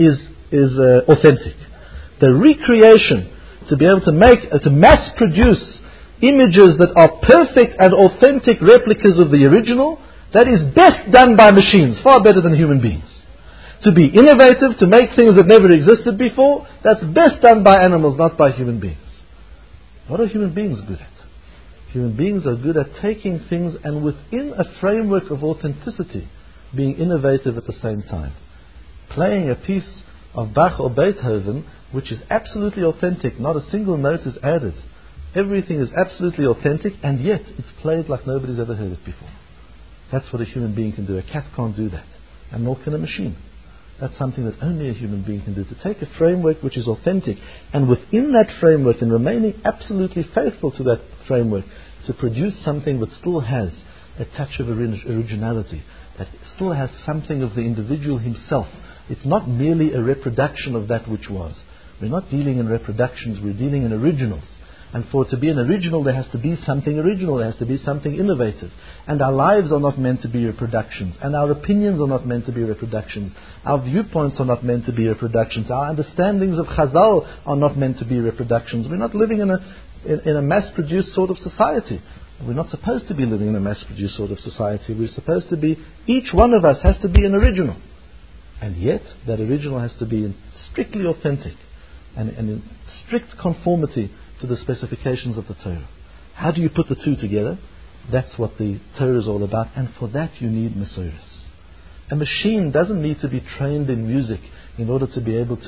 is authentic. The recreation, to be able to mass produce images that are perfect and authentic replicas of the original, that is best done by machines, far better than human beings. To be innovative, to make things that never existed before, that's best done by animals, not by human beings. What are human beings good at? Human beings are good at taking things and within a framework of authenticity, being innovative at the same time. Playing a piece of Bach or Beethoven, which is absolutely authentic, not a single note is added. Everything is absolutely authentic, and yet it's played like nobody's ever heard it before. That's what a human being can do. A cat can't do that, and nor can a machine. That's something that only a human being can do, to take a framework which is authentic, and within that framework, and remaining absolutely faithful to that framework, to produce something that still has a touch of originality, that still has something of the individual himself. It's not merely a reproduction of that which was. We're not dealing in reproductions, we're dealing in originals. And for it to be an original, there has to be something original, there has to be something innovative. And our lives are not meant to be reproductions, and our opinions are not meant to be reproductions. Our viewpoints are not meant to be reproductions. Our understandings of Chazal are not meant to be reproductions. We're not living in a mass-produced sort of society. We're not supposed to be living in a mass-produced sort of society. We're supposed to be, each one of us has to be an original. And yet, that original has to be strictly authentic and in strict conformity to the specifications of the Torah. How do you put the two together? That's what the Torah is all about, and for that you need Masoros. A machine doesn't need to be trained in music in order to be able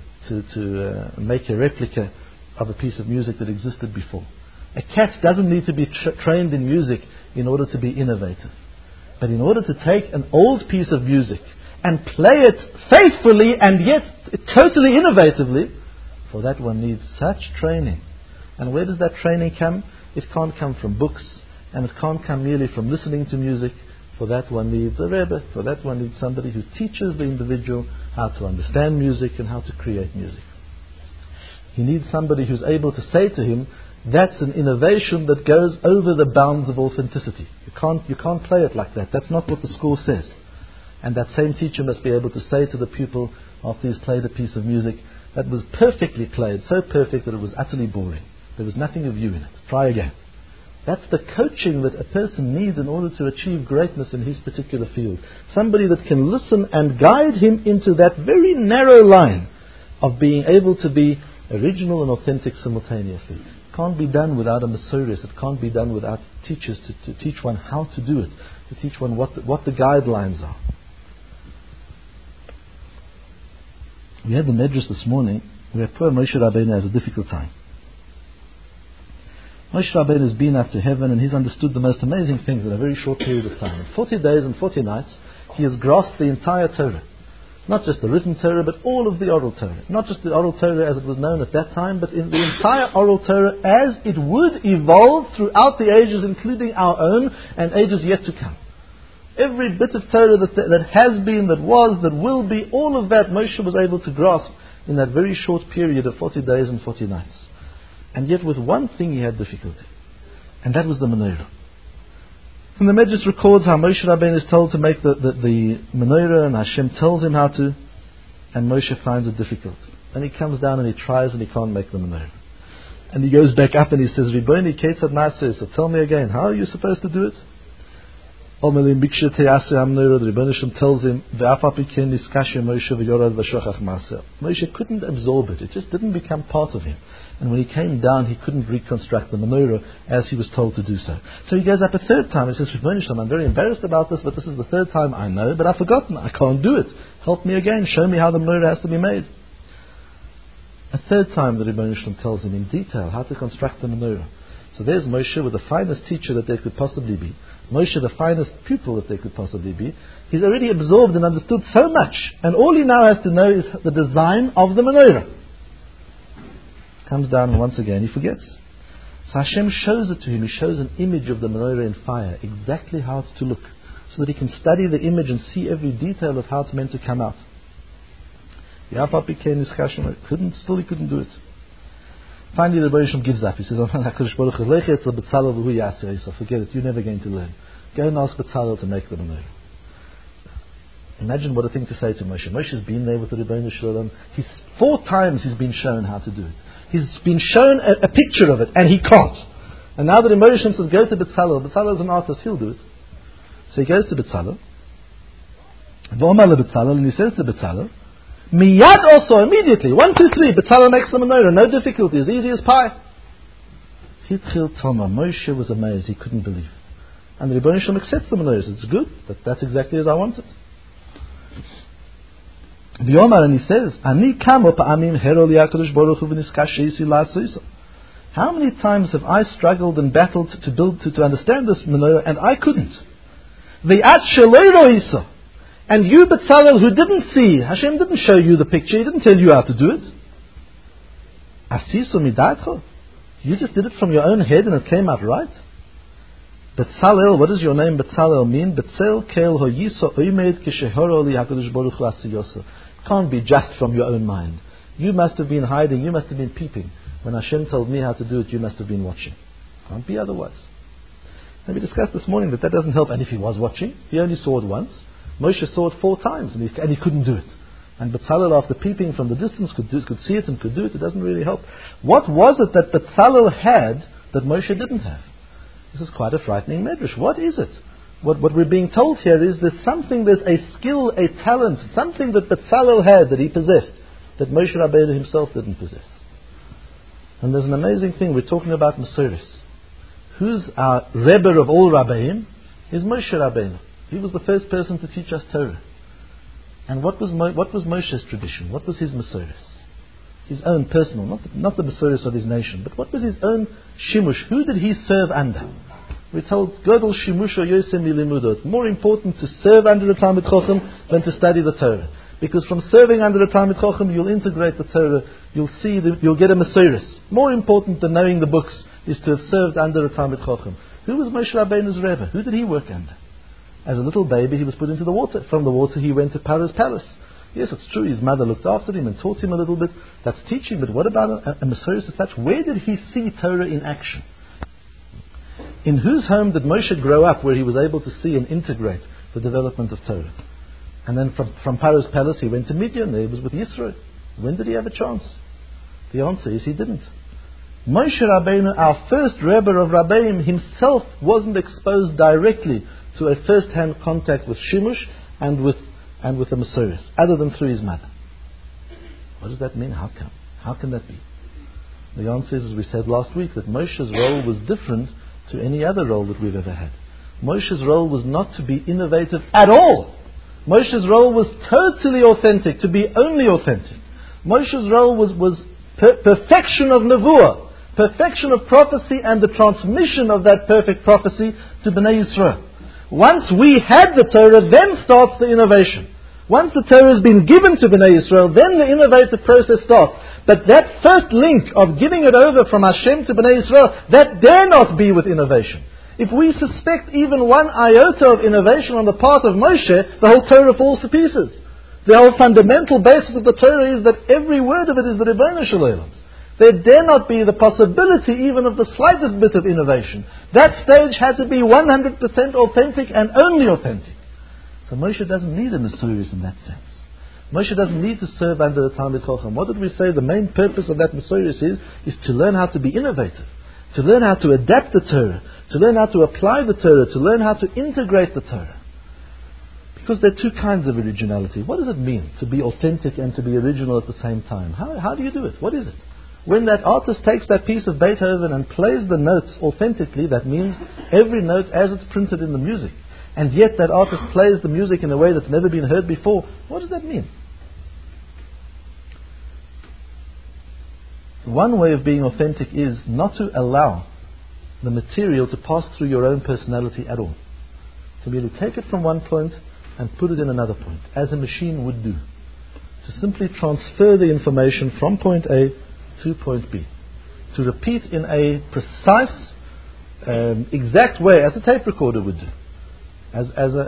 to make a replica of a piece of music that existed before. A cat doesn't need to be trained in music in order to be innovative. But in order to take an old piece of music and play it faithfully and yet totally innovatively, for that one needs such training And where does that training come? It can't come from books, and it can't come merely from listening to music. For that one needs a Rebbe. For that one needs somebody who teaches the individual how to understand music and how to create music. He needs somebody who's able to say to him, that's an innovation that goes over the bounds of authenticity. You can't play it like that. That's not what the score says. And that same teacher must be able to say to the pupil, after he's played a piece of music, that was perfectly played, so perfect that it was utterly boring. There was nothing of you in it. Try again. That's the coaching that a person needs in order to achieve greatness in his particular field. Somebody that can listen and guide him into that very narrow line of being able to be original and authentic simultaneously. It can't be done without a Masoris. It can't be done without teachers to teach one how to do it, to teach one what the guidelines are. We had the Medrash this morning where poor Moshe Rabbeinu has a difficult time. Moshe Rabbeinu has been up to heaven and he's understood the most amazing things in a very short period of time. In 40 days and 40 nights, he has grasped the entire Torah. Not just the written Torah, but all of the oral Torah. Not just the oral Torah as it was known at that time, but in the entire oral Torah as it would evolve throughout the ages, including our own and ages yet to come. Every bit of Torah that has been, that was, that will be, all of that Moshe was able to grasp in that very short period of 40 days and 40 nights. And yet with one thing he had difficulty, and that was the menorah. And the Medrash records how Moshe Rabbeinu is told to make the menorah, and Hashem tells him how to, and Moshe finds it difficult. And he comes down and he tries and he can't make the menorah. And he goes back up and he says, Riboni Ketzad Na'aseh, so tell me again, how are you supposed to do it? The Rebbeinu Shem tells him, Moshe couldn't absorb it. It just didn't become part of him. And when he came down, he couldn't reconstruct the menorah as he was told to do so. So he goes up a third time and says, Rebbeinu Shem, I'm very embarrassed about this, but this is the third time I know, but I've forgotten. I can't do it. Help me again. Show me how the menorah has to be made. A third time the Rebbeinu Shem tells him in detail how to construct the menorah. So there's Moshe with the finest teacher that there could possibly be. Moshe, the finest pupil that there could possibly be. He's already absorbed and understood so much. And all he now has to know is the design of the menorah. Comes down and once again he forgets. So Hashem shows it to him. He shows an image of the menorah in fire, exactly how it's to look, so that he can study the image and see every detail of how it's meant to come out. He couldn't do it. Finally, the Rebbeinu Shem gives up. He says, forget it, you're never going to learn. Go and ask Betzalel to make the menorah. Imagine what a thing to say to Moshe. Moshe's been there with the Rebbeinu Shalom. 4 times he's been shown how to do it. He's been shown a picture of it, and he can't. And now that the Rebbeinu Shem says, go to Betzalel. Betzalel is an artist, he'll do it. So he goes to Betzalel. And he says to Betzalel, Miyad also, immediately, 1, 2, 3, Betzalel makes the menorah, no difficulty, as easy as pie. Hitchil Toma, Moshe was amazed, he couldn't believe. And the Rebbeinu Shem accepts the menorah, it's good, that's exactly as I want it. And he says, Ani kamo pa'amim herol yakodesh baruch hu v'niskash sheisi la'asoiso. How many times have I struggled and battled to understand this menorah, and I couldn't? Ve'at shelei ro'iso. And you, Betzalel, who didn't see, Hashem didn't show you the picture, He didn't tell you how to do it. Asiso midatcho. You just did it from your own head and it came out right. Betzalel, what does your name Betzalel mean? Betzel kel hoyiso oimed kishehoro li HaKadosh Baruch Hu asiyoso. Can't be just from your own mind. You must have been hiding, you must have been peeping. When Hashem told me how to do it, you must have been watching. Can't be otherwise. And we discussed this morning that doesn't help. And if he was watching, he only saw it once. Moshe saw it 4 times and he couldn't do it. And Betzalel, after peeping from the distance, could see it and could do it. It doesn't really help. What was it that Betzalel had that Moshe didn't have? This is quite a frightening medrash. What is it? What we're being told here is there's a skill, a talent, something that Betzalel had that he possessed, that Moshe Rabbeinu himself didn't possess. And there's an amazing thing. We're talking about Masoris. Who's our Rebbe of all Rabbeim? Is Moshe Rabbeinu. He was the first person to teach us Torah. And what was Moshe's tradition? What was his Masoris? His own personal, not the Masoris of his nation, but what was his own Shimush? Who did he serve under? We're told, Godel Shimusho Yosem Milimudo. It's more important to serve under a Talmid Chochem than to study the Torah. Because from serving under the Talmid Chacham, you'll integrate the Torah, you'll get a Mesiris. More important than knowing the books is to have served under the Talmid Chacham. Who was Moshe Rabbeinu's Rebbe? Who did he work under? As a little baby, he was put into the water. From the water, he went to Paro's palace. Yes, it's true, his mother looked after him and taught him a little bit. That's teaching, but what about a Mesiris as such? Where did he see Torah in action? In whose home did Moshe grow up where he was able to see and integrate the development of Torah? And then from Paro's palace, he went to Midian. There he was with Yisro. When did he have a chance? The answer is he didn't. Moshe Rabbeinu, our first Rebbe of Rabbeim, himself wasn't exposed directly to a first-hand contact with Shimush and with the Mesiris, other than through his mother. What does that mean? How come? How can that be? The answer is, as we said last week, that Moshe's role was different to any other role that we've ever had. Moshe's role was not to be innovative at all. Moshe's role was totally authentic, to be only authentic. Moshe's role was perfection of Nevuah, perfection of prophecy, and the transmission of that perfect prophecy to Bnei Yisrael. Once we had the Torah, then starts the innovation. Once the Torah has been given to Bnei Yisrael, then the innovative process starts. But that first link of giving it over from Hashem to Bnei Yisrael, that dare not be with innovation. If we suspect even one iota of innovation on the part of Moshe, the whole Torah falls to pieces. The whole fundamental basis of the Torah is that every word of it is the Rebbeinu Shalom. There dare not be the possibility even of the slightest bit of innovation. That stage had to be 100% authentic and only authentic. So Moshe doesn't need a Mesiris in that sense. Moshe doesn't need to serve under the Talmid Chacham. What did we say? The main purpose of that Mesiris is to learn how to be innovative, to learn how to adapt the Torah, to learn how to apply the Torah, to learn how to integrate the Torah. Because there are two kinds of originality. What does it mean to be authentic and to be original at the same time? How do you do it? What is it? When that artist takes that piece of Beethoven and plays the notes authentically, that means every note as it's printed in the music. And yet that artist plays the music in a way that's never been heard before. What does that mean? One way of being authentic is not to allow the material to pass through your own personality at all. To be able to take it from one point and put it in another point, as a machine would do. To simply transfer the information from point A to point B. To repeat in a precise, exact way, as a tape recorder would do. As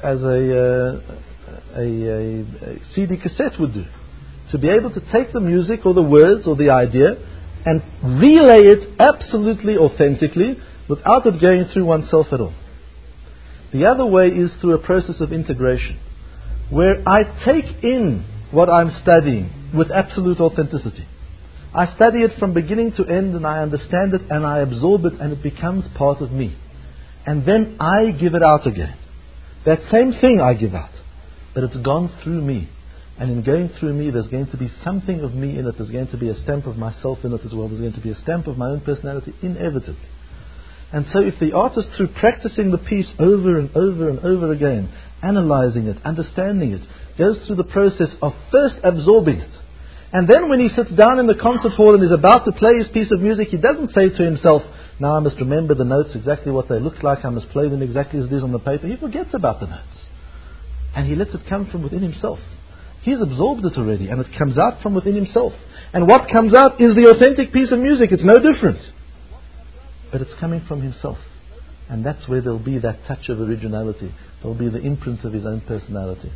a CD cassette would do. To be able to take the music or the words or the idea and relay it absolutely authentically without it going through oneself at all. The other way is through a process of integration, where I take in what I'm studying with absolute authenticity. I study it from beginning to end and I understand it and I absorb it and it becomes part of me. And then I give it out again. That same thing I give out, but it's gone through me. And in going through me, there's going to be something of me in it. There's going to be a stamp of myself in it as well. There's going to be a stamp of my own personality, inevitably. And so if the artist, through practicing the piece over and over and over again, analyzing it, understanding it, goes through the process of first absorbing it, and then when he sits down in the concert hall and is about to play his piece of music, he doesn't say to himself, now I must remember the notes exactly what they look like, I must play them exactly as it is on the paper. He forgets about the notes. And he lets it come from within himself. He's absorbed it already, and it comes out from within himself. And what comes out is the authentic piece of music. It's no different. But it's coming from himself. And that's where there'll be that touch of originality. There'll be the imprint of his own personality.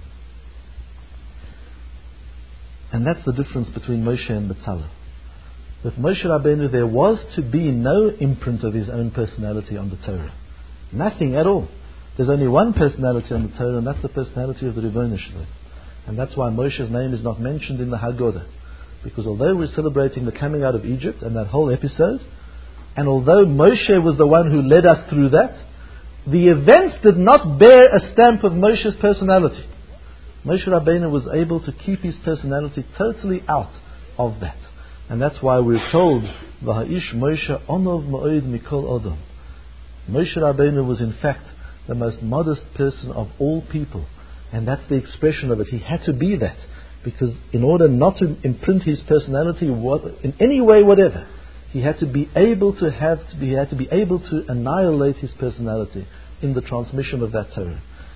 And that's the difference between Moshe and Betzalel. With Moshe Rabbeinu, there was to be no imprint of his own personality on the Torah. Nothing at all. There's only one personality on the Torah, and that's the personality of the Rebbeinu Shalom. And that's why Moshe's name is not mentioned in the Haggadah. Because although we're celebrating the coming out of Egypt and that whole episode, and although Moshe was the one who led us through that, the events did not bear a stamp of Moshe's personality. Moshe Rabbeinu was able to keep his personality totally out of that. And that's why we're told, V'ha'ish Moshe onov ma'od mikol odom. Moshe Rabbeinu was in fact the most modest person of all people. And that's the expression of it. He had to be that. Because in order not to imprint his personality in any way whatever, he had to be able to annihilate his personality in the transmission of that Torah.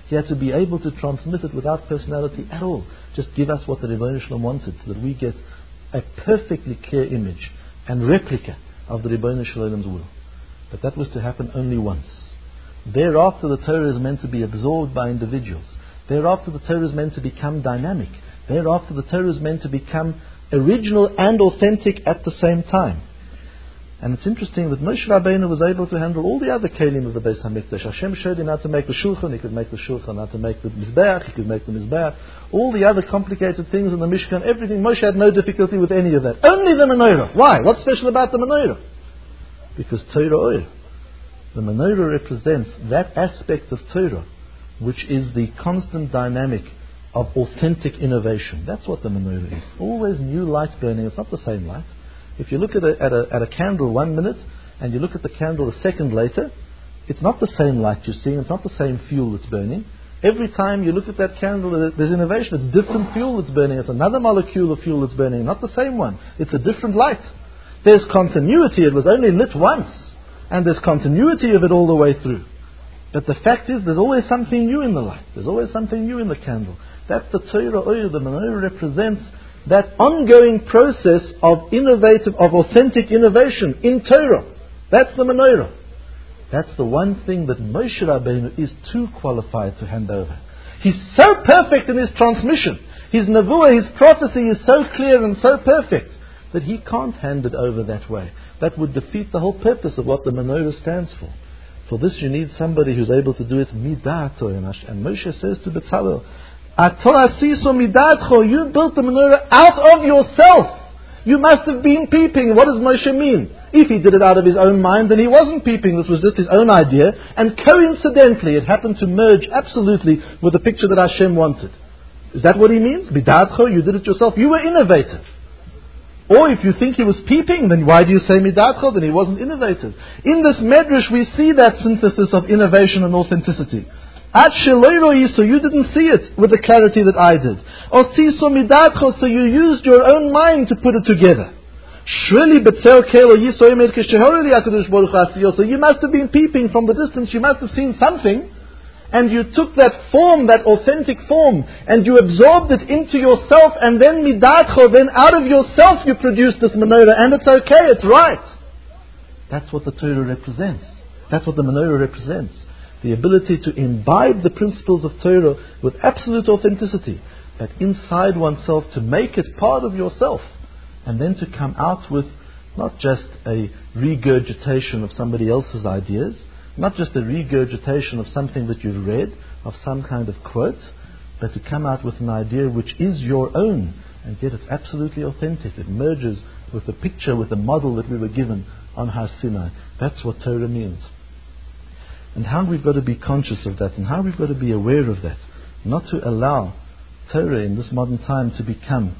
He had to be able to transmit it without personality at all. Just give us what the Rebbeinu Shalom wanted, so that we get a perfectly clear image and replica of the Rebbeinu Shalom's will. But that was to happen only once. Thereafter, the Torah is meant to be absorbed by individuals. Thereafter, the Torah is meant to become dynamic. Thereafter, the Torah is meant to become original and authentic at the same time. And it's interesting that Moshe Rabbeinu was able to handle all the other kelim of the Beis HaMikdash. Hashem showed him how to make the shulchan, he could make the shulchan, how to make the mizbeach, he could make the mizbeach. All the other complicated things in the Mishkan, everything, Moshe had no difficulty with any of that. Only the menorah. Why? What's special about the menorah? Because Torah oil. The menorah represents that aspect of Torah, which is the constant dynamic of authentic innovation. That's what the menorah is. Always new light burning. It's not the same light. If you look at a candle 1 minute and you look at the candle a second later, it's not the same light you're seeing. It's not the same fuel that's burning. Every time you look at that candle, there's innovation. It's different fuel that's burning. It's another molecule of fuel that's burning, not the same one. It's a different light. There's continuity. It was only lit once, and there's continuity of it all the way through. But the fact is, there's always something new in the light. There's always something new in the candle. That's the Torah oil. The menorah represents that ongoing process of authentic innovation in Torah. That's the menorah. That's the one thing that Moshe Rabbeinu is too qualified to hand over. He's so perfect in his transmission. His nevuah, his prophecy is so clear and so perfect that he can't hand it over that way. That would defeat the whole purpose of what the menorah stands for. For this you need somebody who's able to do it mid'ato. And Moshe says to Betzalel, you built the menorah out of yourself. You must have been peeping. What does Moshe mean? If he did it out of his own mind, then he wasn't peeping. This was just his own idea. And coincidentally, it happened to merge absolutely with the picture that Hashem wanted. Is that what he means? Midatcho, you did it yourself. You were innovative. Or if you think he was peeping, then why do you say midatcho? Then he wasn't innovative. In this medrash, we see that synthesis of innovation and authenticity. So you didn't see it with the clarity that I did. So you used your own mind to put it together. So you must have been peeping from the distance. You must have seen something. And you took that form, that authentic form, and you absorbed it into yourself, and then then out of yourself you produced this menorah, and it's okay, it's right. That's what the Torah represents. That's what the menorah represents. The ability to imbibe the principles of Torah with absolute authenticity, that inside oneself to make it part of yourself, and then to come out with not just a regurgitation of somebody else's ideas, not just a regurgitation of something that you've read, of some kind of quote, but to come out with an idea which is your own, and yet it's absolutely authentic. It merges with the picture, with the model that we were given on Har Sinai. That's what Torah means. And how we've got to be conscious of that, and how we've got to be aware of that. Not to allow Torah in this modern time to become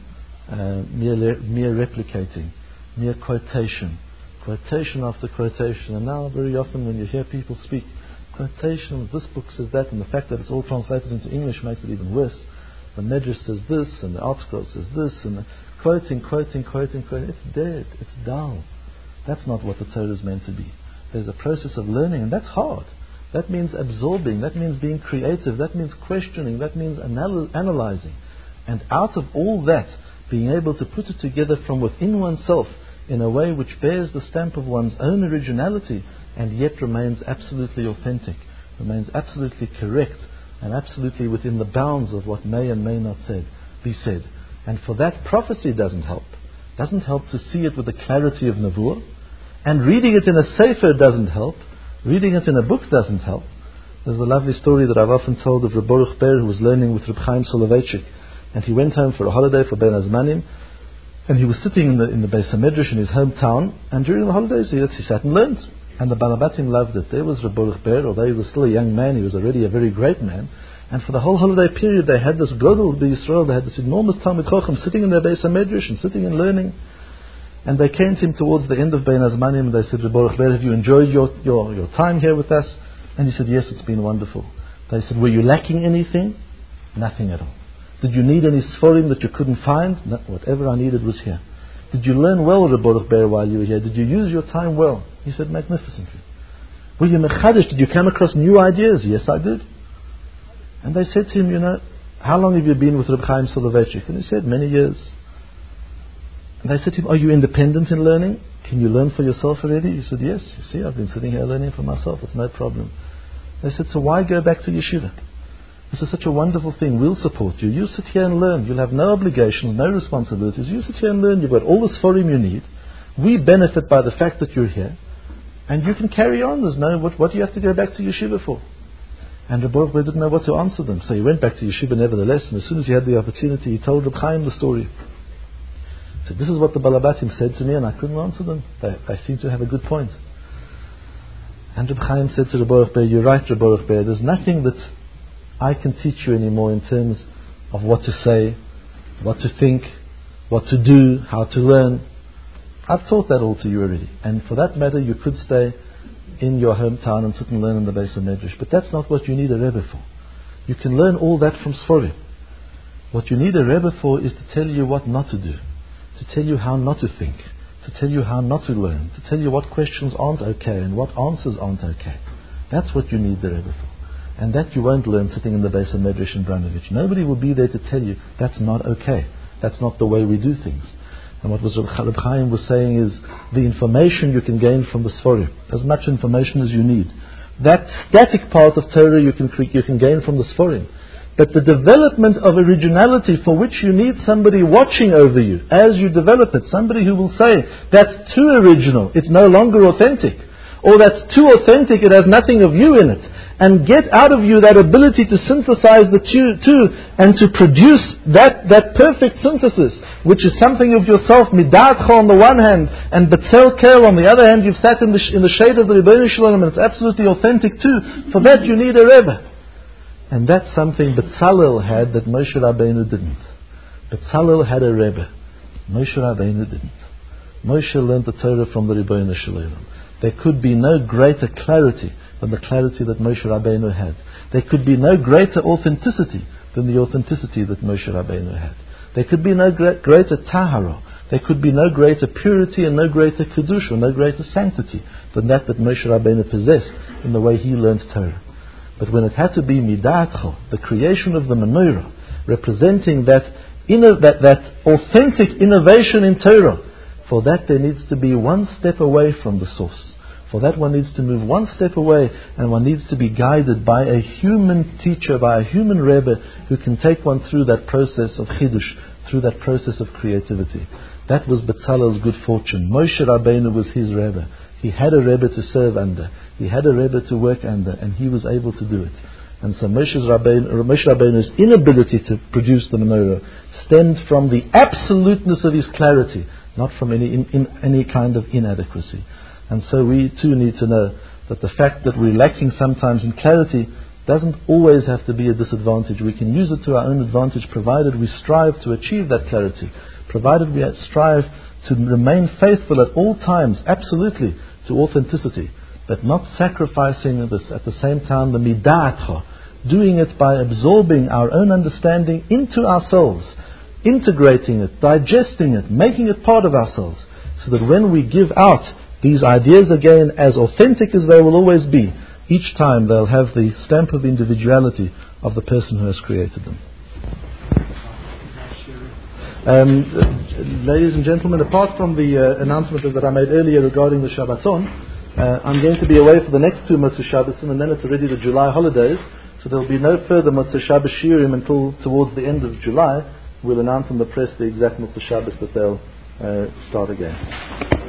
mere replicating, mere quotation after quotation. And now very often when you hear people speak, quotations, this book says that, and the fact that it's all translated into English makes it even worse. The Medrash says this, and the article says this, and the quoting. It's dead, it's dull. That's not what the Torah is meant to be. There's a process of learning, and that's hard. That means absorbing, that means being creative, that means questioning, that means analyzing. And out of all that, being able to put it together from within oneself in a way which bears the stamp of one's own originality and yet remains absolutely authentic, remains absolutely correct, and absolutely within the bounds of what may and may not be said. And for that, prophecy doesn't help. Doesn't help to see it with the clarity of Nevuah. And reading it in a sefer doesn't help. Reading it in a book doesn't help. There's a lovely story that I've often told of Reb Baruch Ber, who was learning with Reb Chaim Soloveitchik. And he went home for a holiday for Ben Azmanim. And he was sitting in the Beis HaMedrash in his hometown. And during the holidays he sat and learned. And the Balabatim loved it. There was Reb Baruch Ber, although he was still a young man, he was already a very great man. And for the whole holiday period they had this Godel B'Yisrael, they had this enormous Talmid Chacham sitting in their Beis HaMedrash and sitting and learning. And they came to him towards the end of Bein Azmanim and they said, Reb Baruch Ber, have you enjoyed your time here with us? And he said, yes, it's been wonderful. They said, were you lacking anything? Nothing at all. Did you need any sforim that you couldn't find? No, whatever I needed was here. Did you learn well, Reb Baruch Ber, while you were here? Did you use your time well? He said, magnificently. Were you mechadish? Did you come across new ideas? Yes, I did. And they said to him, how long have you been with Reb Chaim Soloveitchik? And he said, many years. And they said to him, are you independent in learning? Can you learn for yourself already? He said, yes. You see, I've been sitting here learning for myself. It's no problem. They said, so why go back to yeshiva? This is such a wonderful thing. We'll support you. You sit here and learn. You'll have no obligations, no responsibilities. You sit here and learn. You've got all the sforim you need. We benefit by the fact that you're here. And you can carry on. There's no, what do you have to go back to yeshiva for? And Reb Baruch Ber didn't know what to answer them. So he went back to yeshiva nevertheless. And as soon as he had the opportunity, he told Reb Chaim the story. He said, this is what the Balabatim said to me, and I couldn't answer them. They seem to have a good point. And Reb Chaim said to Reb Baruch Ber, you're right, Reb Baruch Ber. There's nothing that I can teach you anymore in terms of what to say, what to think, what to do, how to learn. I've taught that all to you already. And for that matter, you could stay in your hometown and sit and learn in the Beis HaMedrash. But that's not what you need a Rebbe for. You can learn all that from Sforim. What you need a Rebbe for is to tell you what not to do, to tell you how not to think, to tell you how not to learn, to tell you what questions aren't okay and what answers aren't okay. That's what you need the Rebbe for. And that you won't learn sitting in the Beis HaMedrash in Branovich. Nobody will be there to tell you that's not okay. That's not the way we do things. And what Reb Chaim was saying is the information you can gain from the Sforim, as much information as you need. That static part of Torah you can gain from the Sforim. But the development of originality for which you need somebody watching over you as you develop it, somebody who will say, that's too original, it's no longer authentic. Or that's too authentic, it has nothing of you in it. And get out of you that ability to synthesize the two and to produce that perfect synthesis, which is something of yourself, midatcha on the one hand, and betzel kel on the other hand. You've sat in the shade of the Rebbeinu Shalom, and it's absolutely authentic too. For that you need a Rebbe. And that's something Betzalel had that Moshe Rabbeinu didn't. Betzalel had a Rebbe. Moshe Rabbeinu didn't. Moshe learned the Torah from the Rebbeinu Shalom. There could be no greater clarity than the clarity that Moshe Rabbeinu had. There could be no greater authenticity than the authenticity that Moshe Rabbeinu had. There could be no greater tahara. There could be no greater purity and no greater kedusha, no greater sanctity than that Moshe Rabbeinu possessed in the way he learned Torah. But when it had to be midatcha, the creation of the menorah, representing that authentic innovation in Torah, for that there needs to be one step away from the source. For that one needs to move one step away, and one needs to be guided by a human teacher, by a human Rebbe who can take one through that process of chidush, through that process of creativity. That was Betzalel's good fortune. Moshe Rabbeinu was his Rebbe. He had a Rebbe to serve under. He had a Rebbe to work under, and he was able to do it. And so Moshe Rabbeinu's inability to produce the menorah stemmed from the absoluteness of his clarity, not from any kind of inadequacy. And so we too need to know that the fact that we're lacking sometimes in clarity doesn't always have to be a disadvantage. We can use it to our own advantage, provided we strive to achieve that clarity, provided we strive to remain faithful at all times, absolutely, to authenticity, but not sacrificing this at the same time the midatcha, doing it by absorbing our own understanding into ourselves, integrating it, digesting it, making it part of ourselves, so that when we give out these ideas again, as authentic as they will always be, each time they'll have the stamp of individuality of the person who has created them. Ladies and gentlemen, apart from the announcement that I made earlier regarding the Shabbaton, I'm going to be away for the next 2 Motzei Shabbos, and then it's already the July holidays, so there will be no further Motzei Shabbos shiurim until towards the end of July. We'll announce in the press the exact Motzei Shabbos that they'll start again.